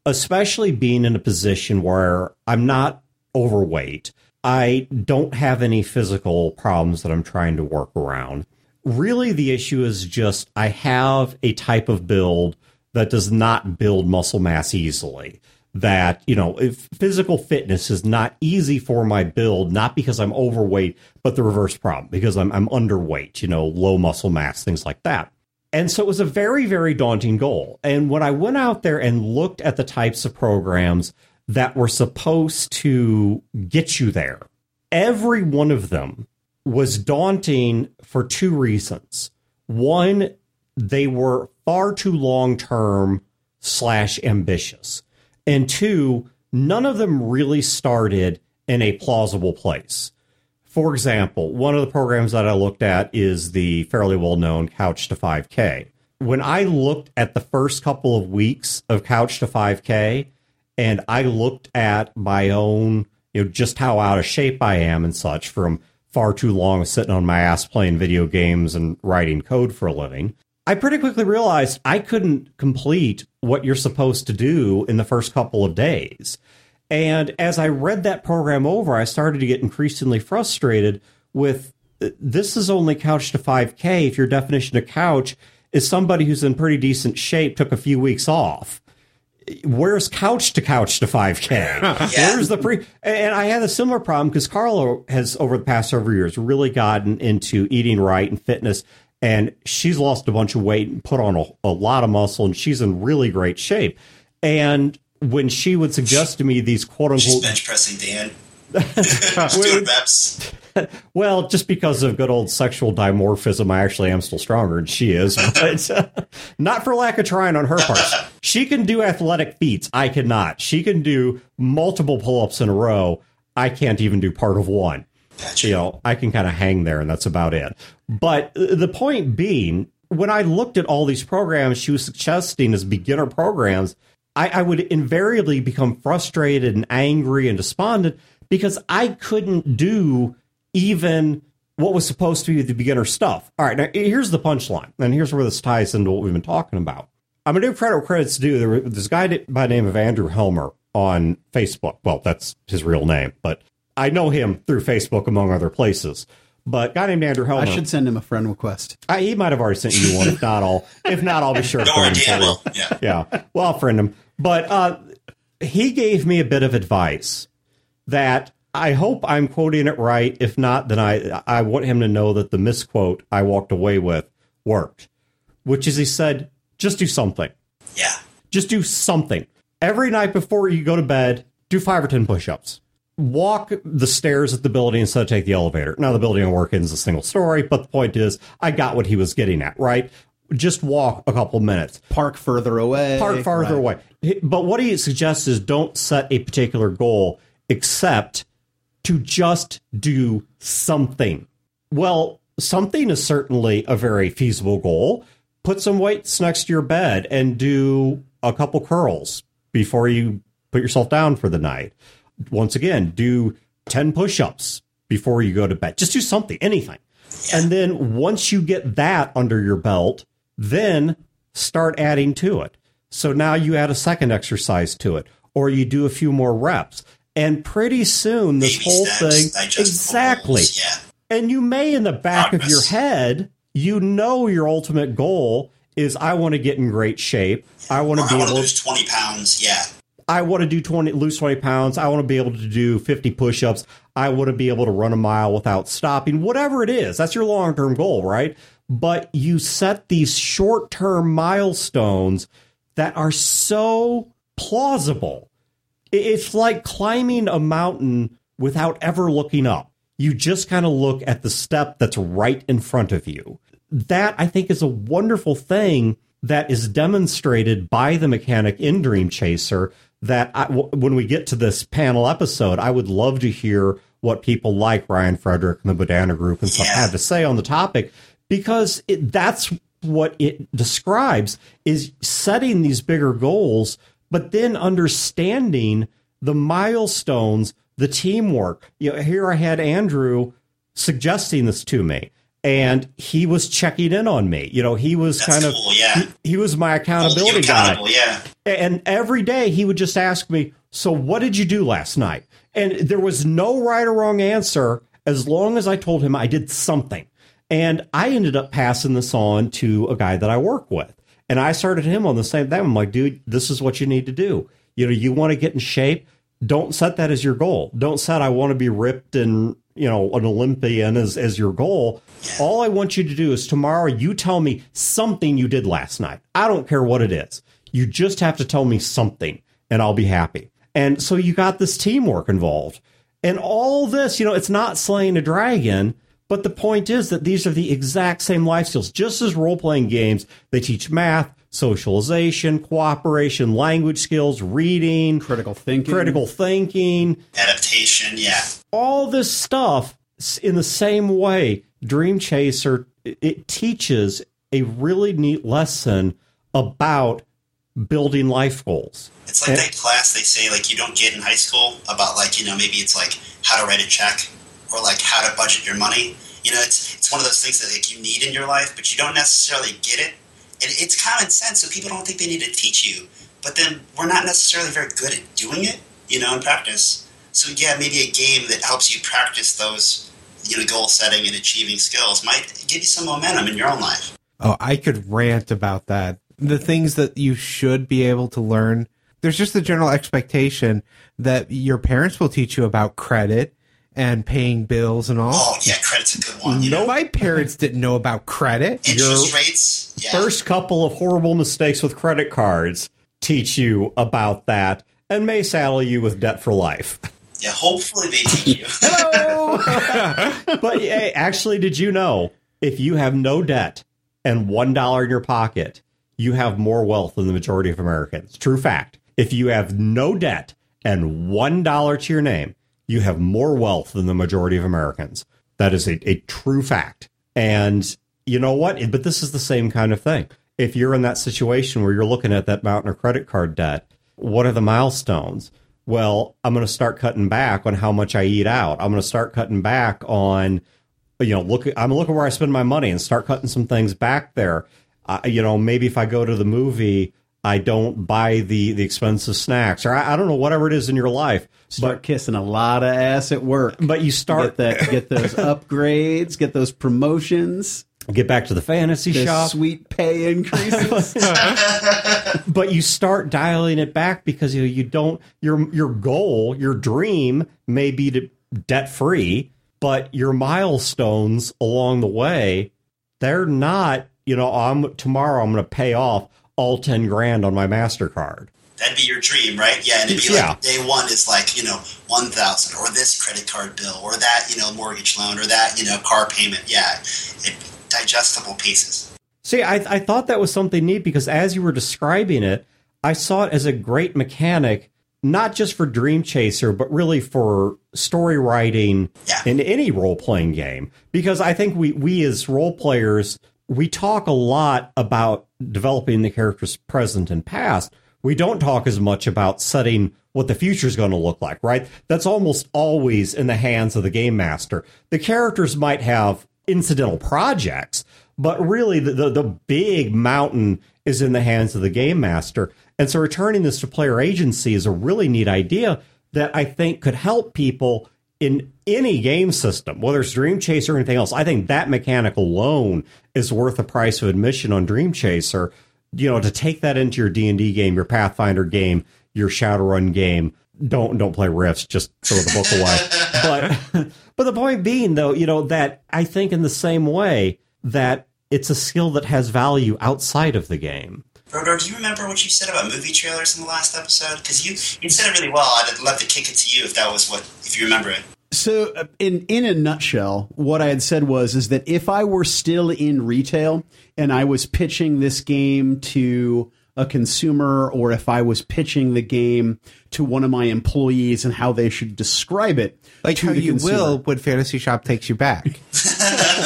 especially being in a position where I'm not overweight. I don't have any physical problems that I'm trying to work around. Really, the issue is just I have a type of build that does not build muscle mass easily. That, if physical fitness is not easy for my build, not because I'm overweight, but the reverse problem, because I'm underweight, low muscle mass, things like that. And so it was a very, very daunting goal. And when I went out there and looked at the types of programs that were supposed to get you there, every one of them was daunting for two reasons. One, they were far too long-term / ambitious. And two, none of them really started in a plausible place. For example, one of the programs that I looked at is the fairly well-known Couch to 5K. When I looked at the first couple of weeks of Couch to 5K, and I looked at my own, just how out of shape I am and such from far too long sitting on my ass playing video games and writing code for a living, I pretty quickly realized I couldn't complete what you're supposed to do in the first couple of days. And as I read that program over, I started to get increasingly frustrated with, this is only Couch to 5K if your definition of couch is somebody who's in pretty decent shape, took a few weeks off. Where's Couch to 5K? Yeah. Where's the And I had a similar problem because Carla has, over the past several years, really gotten into eating right and fitness. And she's lost a bunch of weight and put on a lot of muscle, and she's in really great shape. And when she would suggest to me these quote-unquote... She's bench pressing, Dan. She's doing reps. Well, just because of good old sexual dimorphism, I actually am still stronger than she is. But not for lack of trying on her part. She can do athletic feats. I cannot. She can do multiple pull-ups in a row. I can't even do part of one. Gotcha. I can kind of hang there, and that's about it. But the point being, when I looked at all these programs she was suggesting as beginner programs, I would invariably become frustrated and angry and despondent because I couldn't do even what was supposed to be the beginner stuff. All right, now here's the punchline, and here's where this ties into what we've been talking about. I'm going to give credit where credit's due. There's a guy by the name of Andrew Helmer on Facebook. Well, that's his real name, but I know him through Facebook, among other places. But a guy named Andrew Helmer. I should send him a friend request. He might have already sent you one. If not, I'll be sure to friend him. Yeah. Well, I'll friend him. But he gave me a bit of advice that I hope I'm quoting it right. If not, then I want him to know that the misquote I walked away with worked. Which is, he said, just do something. Yeah. Just do something. Every night before you go to bed, do 5 or 10 push-ups. Walk the stairs at the building instead of take the elevator. Now, the building I work in is a single story, but the point is, I got what he was getting at, right? Just walk a couple minutes. Park farther away. Away. But what he suggests is don't set a particular goal, except to just do something. Well, something is certainly a very feasible goal. Put some weights next to your bed and do a couple curls before you put yourself down for the night. Once again, do 10 push-ups before you go to bed. Just do something, anything. Yeah. And then once you get that under your belt, then start adding to it. So now you add a second exercise to it, or you do a few more reps. And pretty soon, this whole thing... Exactly. Yeah. And you may, in the back of your head, your ultimate goal is, I want to get in great shape. I want to lose 20 pounds, yeah. I want to lose 20 pounds. I want to be able to do 50 push-ups. I want to be able to run a mile without stopping. Whatever it is, that's your long-term goal, right? But you set these short-term milestones that are so plausible. It's like climbing a mountain without ever looking up. You just kind of look at the step that's right in front of you. That, I think, is a wonderful thing that is demonstrated by the mechanic in Dream Chaser. That when we get to this panel episode, I would love to hear what people like Ryan Frederick and the Bodana Group and stuff have to say on the topic, because that's what it describes, is setting these bigger goals, but then understanding the milestones, the teamwork. Here I had Andrew suggesting this to me, And he was checking in on me. You know, he was he was my accountability guy. Yeah. And every day he would just ask me, so what did you do last night? And there was no right or wrong answer as long as I told him I did something. And I ended up passing this on to a guy that I work with. And I started him on the same thing. I'm like, dude, this is what you need to do. You know, you want to get in shape. Don't set that as your goal. Don't set I want to be ripped and, you know, an Olympian as your goal. All I want you to do is tomorrow you tell me something you did last night. I don't care what it is. You just have to tell me something and I'll be happy. And so you got this teamwork involved. And all this, you know, it's not slaying a dragon, but the point is that these are the exact same life skills. Just as role-playing games, they teach math, socialization, cooperation, language skills, reading, critical thinking, adaptation, all this stuff in the same way. Dream Chaser, it teaches a really neat lesson about building life goals. It's like that class they say, like, you don't get in high school about, like, you know, maybe it's like how to write a check or like how to budget your money. You know, it's one of those things that like you need in your life, but you don't necessarily get it. And it's common sense, so people don't think they need to teach you. But then we're not necessarily very good at doing it, you know, in practice. So yeah, maybe a game that helps you practice those, you know, goal setting and achieving skills might give you some momentum in your own life. Oh, I could rant about that. The things that you should be able to learn. There's just the general expectation that your parents will teach you about credit and paying bills and all. Oh, yeah, credit's a good one. No, my parents didn't know about credit. Interest rates. Yeah. First couple of horrible mistakes with credit cards teach you about that and may saddle you with debt for life. Yeah, hopefully they teach you. Hello! But hey, actually, did you know if you have no debt and $1 in your pocket, you have more wealth than the majority of Americans? True fact. If you have no debt and $1 to your name, you have more wealth than the majority of Americans. That is a true fact. And you know what? But this is the same kind of thing. If you're in that situation where you're looking at that mountain of credit card debt, what are the milestones? Well, I'm going to start cutting back on how much I eat out. I'm going to start cutting back on, you know, I'm looking where I spend my money and start cutting some things back there. You know, maybe if I go to the movie, I don't buy the expensive snacks, or I don't know, whatever it is in your life. Start kissing a lot of ass at work. But you start get those upgrades, get those promotions. Get back to the fantasy shop. Sweet pay increases. But you start dialing it back because you don't. Your goal, your dream, may be to debt free, but your milestones along the way, they're not. You know, tomorrow I'm going to pay off all 10 grand on my MasterCard. That'd be your dream, right? Yeah, and it'd be like day one is like, you know, 1,000 or this credit card bill or that, you know, mortgage loan or that, you know, car payment. Yeah, digestible pieces. See, I thought that was something neat because as you were describing it, I saw it as a great mechanic, not just for Dream Chaser, but really for story writing in any role-playing game. Because I think we as role players, we talk a lot about developing the characters present and past. We don't talk as much about setting what the future is going to look like, right? That's almost always in the hands of the game master. The characters might have incidental projects, but really the big mountain is in the hands of the game master. And so returning this to player agency is a really neat idea that I think could help people in any game system, whether it's Dream Chaser or anything else. I think that mechanic alone is worth the price of admission on Dream Chaser. You know, to take that into your D&D game, your Pathfinder game, your Shadowrun game. Don't play Rifts, just throw the book away. But the point being, though, you know, that I think in the same way that it's a skill that has value outside of the game. Brodor, do you remember what you said about movie trailers in the last episode? Because you said it really well. I'd love to kick it to you if you remember it. So in a nutshell, what I had said is that if I were still in retail and I was pitching this game to a consumer, or if I was pitching the game to one of my employees and how they should describe it, like how you will when Fantasy Shop takes you back.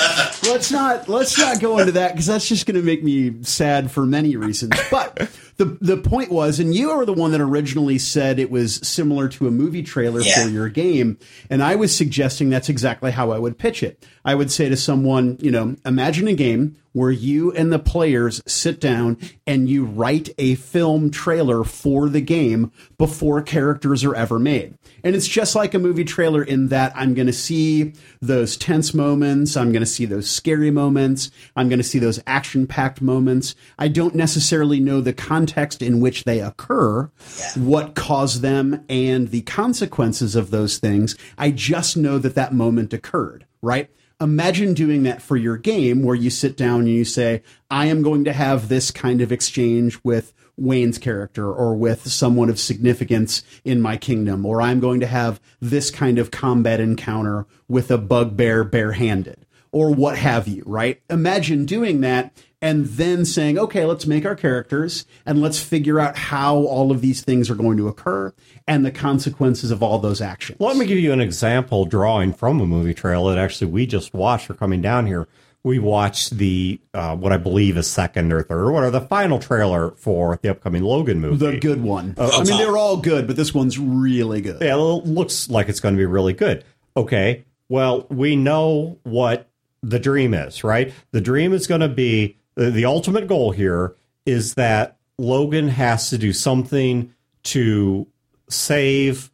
let's not go into that because that's just going to make me sad for many reasons. But the point was, and you are the one that originally said it was similar to a movie trailer for your game, and I was suggesting that's exactly how I would pitch it. I would say to someone, imagine a game where you and the players sit down and you write a film trailer for the game before characters are ever made. And it's just like a movie trailer in that I'm going to see those tense moments. I'm going to see those scary moments. I'm going to see those action-packed moments. I don't necessarily know the context in which they occur, what caused them, and the consequences of those things. I just know that moment occurred, right? Imagine doing that for your game where you sit down and you say, I am going to have this kind of exchange with Wayne's character or with someone of significance in my kingdom, or I'm going to have this kind of combat encounter with a bugbear barehanded, or what have you, right? Imagine doing that and then saying, okay, let's make our characters and let's figure out how all of these things are going to occur and the consequences of all those actions. Well, let me give you an example drawing from a movie trailer that actually we just watched for coming down here. We watched the, what I believe is second or third, or the final trailer for the upcoming Logan movie. The good one. I mean, they're all good, but this one's really good. Yeah, it looks like it's going to be really good. Okay, well, we know what the dream is, right? The dream is going to be, the ultimate goal here is that Logan has to do something to save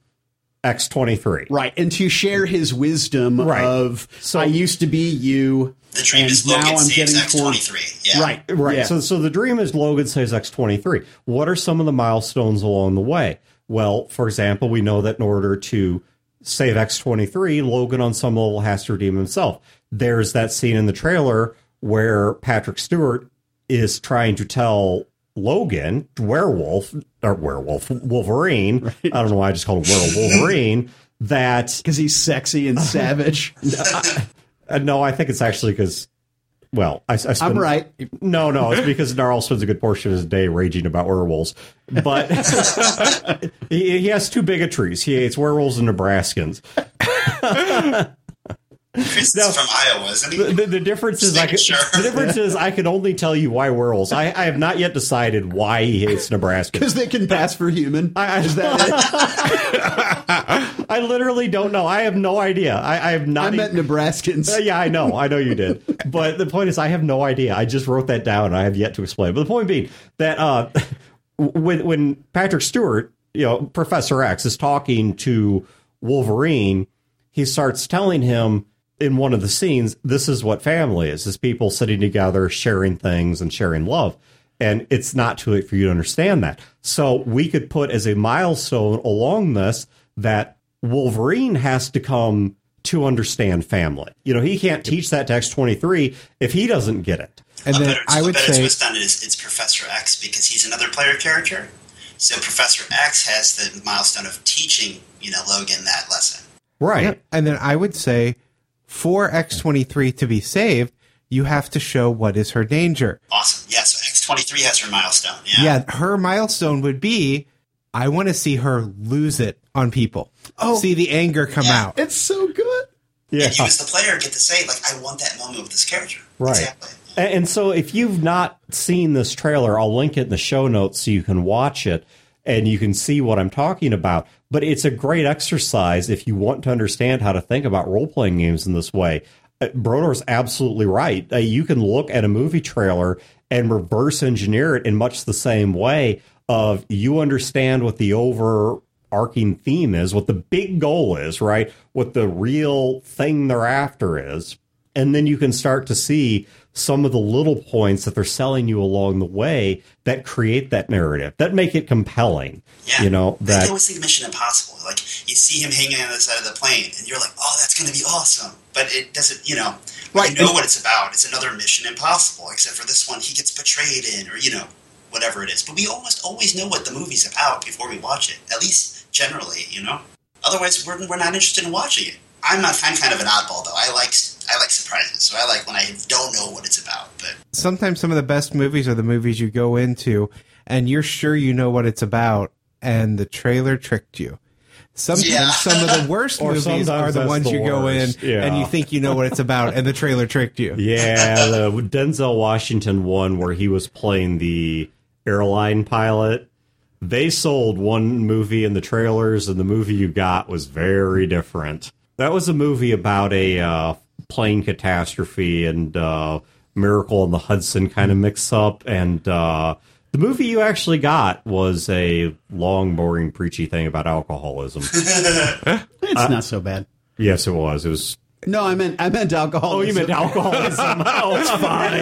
X-23. Right, and to share his wisdom of, I used to be you. The dream is Logan saves X-23. Yeah. Right. Yeah. So the dream is Logan saves X-23. What are some of the milestones along the way? Well, for example, we know that in order to save X-23, Logan on some level has to redeem himself. There's that scene in the trailer where Patrick Stewart is trying to tell Logan, Wolverine, right. I don't know why I just called him Wolverine, that... Because he's sexy and savage. No, I think it's actually because, well, I'm right. No, it's because Gnarl spends a good portion of his day raging about werewolves. But he has two bigotries. He hates werewolves and Nebraskans. Chris is from Iowa, isn't he? The difference is I can only tell you why werewolves. I have not yet decided why he hates Nebraskans. Because they can pass for human. Is that it? I literally don't know. I have no idea. I have not. I meant Nebraskans. Yeah, I know you did. But the point is, I have no idea. I just wrote that down. I have yet to explain. But the point being that when Patrick Stewart, Professor X, is talking to Wolverine, he starts telling him, in one of the scenes, this is what family is people sitting together, sharing things and sharing love. And it's not too late for you to understand that. So we could put as a milestone along this that Wolverine has to come to understand family. He can't teach that to X-23 if he doesn't get it. And then I would say twist on it is it's Professor X because he's another player character. So Professor X has the milestone of teaching, Logan that lesson. Right. Yeah. And then I would say, for X-23 to be saved, you have to show what is her danger. Awesome. Yeah, so X-23 has her milestone. Yeah, her milestone would be, I want to see her lose it on people. See the anger come out. It's so good. Yeah. And you as the player get to say, I want that moment with this character. Right. Exactly. And so if you've not seen this trailer, I'll link it in the show notes so you can watch it and you can see what I'm talking about. But it's a great exercise if you want to understand how to think about role-playing games in this way. Brodor's absolutely right. You can look at a movie trailer and reverse engineer it in much the same way of you understand what the overarching theme is, what the big goal is, right? What the real thing they're after is. And then you can start to see some of the little points that they're selling you along the way that create that narrative, that make it compelling. Yeah. I always think Mission Impossible. You see him hanging on the side of the plane, and you're like, oh, that's going to be awesome. But it doesn't, right. You know what it's about. It's another Mission Impossible, except for this one he gets betrayed in, or, whatever it is. But we almost always know what the movie's about before we watch it, at least generally, Otherwise, we're not interested in watching it. I'm kind of an oddball, though. I like surprises, so I like when I don't know what it's about. But sometimes some of the best movies are the movies you go into and you're sure you know what it's about, and the trailer tricked you. Sometimes some of the worst Or movies are sometimes the that's ones the you go in worst. Yeah. and you think you know what it's about, and the trailer tricked you. Yeah, the Denzel Washington one where he was playing the airline pilot. They sold one movie in the trailers, and the movie you got was very different. That was a movie about a plane catastrophe and Miracle on the Hudson kind of mix up, and the movie you actually got was a long, boring, preachy thing about alcoholism. It's not so bad. Yes, it was. It was. No, I meant alcoholism. Oh, you meant alcoholism. Oh, it's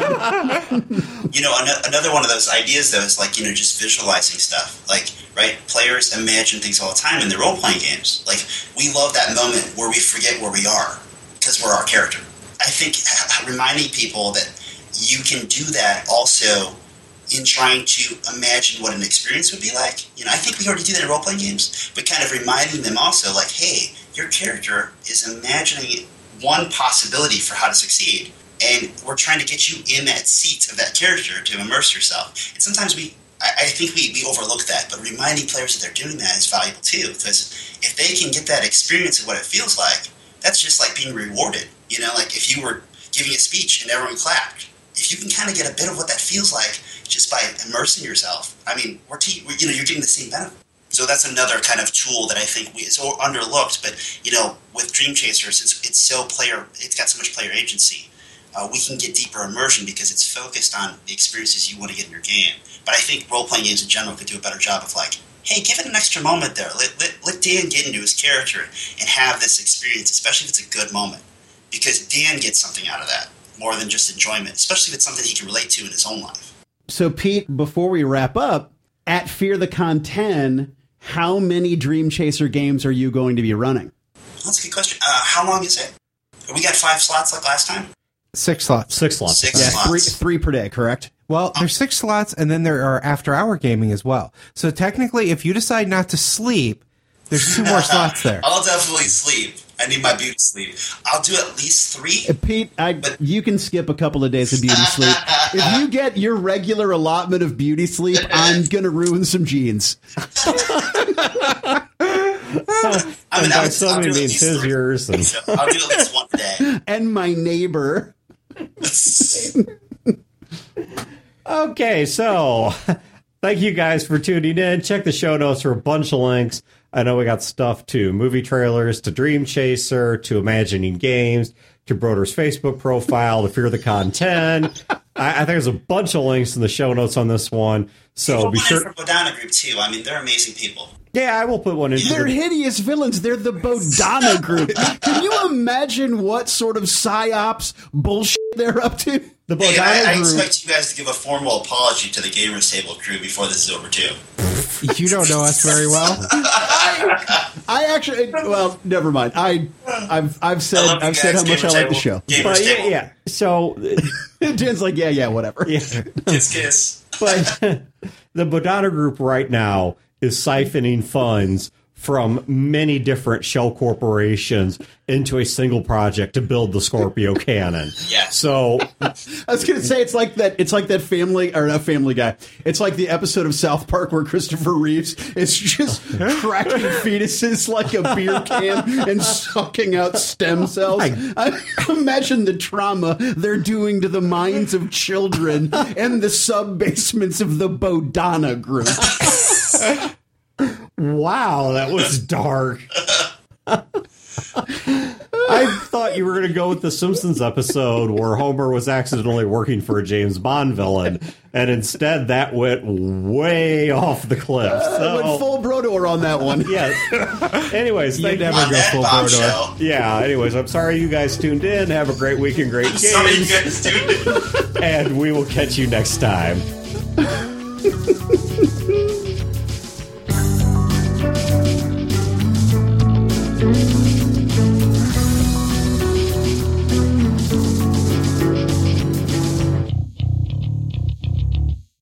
fine. Another one of those ideas, though, is like, just visualizing stuff. Like, right, players imagine things all the time in their role-playing games. Like, we love that moment where we forget where we are because we're our character. I think reminding people that you can do that also in trying to imagine what an experience would be like. I think we already do that in role-playing games, but kind of reminding them also, like, hey, your character is imagining one possibility for how to succeed, and we're trying to get you in that seat of that character to immerse yourself. And sometimes I think we overlook that, but reminding players that they're doing that is valuable too, because if they can get that experience of what it feels like, that's just like being rewarded. Like if you were giving a speech and everyone clapped, if you can kind of get a bit of what that feels like just by immersing yourself, I mean, you're getting the same benefit. So that's another kind of tool that I think it's underlooked. But with Dream Chaser, since it's got so much player agency, we can get deeper immersion because it's focused on the experiences you want to get in your game. But I think role-playing games in general could do a better job of like, hey, give it an extra moment there. Let Dan get into his character and have this experience, especially if it's a good moment, because Dan gets something out of that more than just enjoyment, especially if it's something he can relate to in his own life. So, Pete, before we wrap up, at FearTheCon 10, how many Dream Chaser games are you going to be running? That's a good question. How long is it? We got 5 slots like last time? 6 slots. 6 slots. Three per day, correct? Well, there's 6 slots, and then there are after-hour gaming as well. So technically, if you decide not to sleep, there's 2 more slots there. I'll definitely sleep. I need my beauty sleep. I'll do at least 3. Pete, you can skip a couple of days of beauty sleep. If you get your regular allotment of beauty sleep, I'm going to ruin some jeans. And by somebody means his, yours. I'll do at least 1 a day. And my neighbor. Okay, so thank you guys for tuning in. Check the show notes for a bunch of links. I know we got stuff to movie trailers, to Dream Chaser, to Imagining Games, to Broder's Facebook profile, to FearTheCon 10. I think there's a bunch of links in the show notes on this one. So be sure. For Bodhana Group too. I mean, they're amazing people. Yeah, I will put one in. They're hideous villains. They're the Bodhana Group. Can you imagine what sort of psyops bullshit they're up to? The Bodhana I Group. expect you guys to give a formal apology to the Gamers Table crew before this is over too. You don't know us very well. I actually, well, never mind. I've said how much I like the show. But yeah. So Dan's like, yeah, whatever. Yeah. Kiss. But the Bodhana Group right now is siphoning funds from many different shell corporations into a single project to build the Scorpio cannon. Yeah. So I was going to say it's like that Family or not Family Guy. It's like the episode of South Park where Christopher Reeves is just cracking fetuses like a beer can and sucking out stem cells. I imagine the trauma they're doing to the minds of children and the sub-basements of the Bodhana Group. wow, that was dark. I thought you were going to go with the Simpsons episode where Homer was accidentally working for a James Bond villain, and instead that went way off the cliff. So, went full Brodor on that one. Yeah. Anyways, You never go full Brodor. Yeah, anyways, I'm sorry you guys tuned in. Have a great week and great games. Sorry you guys tuned in. And we will catch you next time.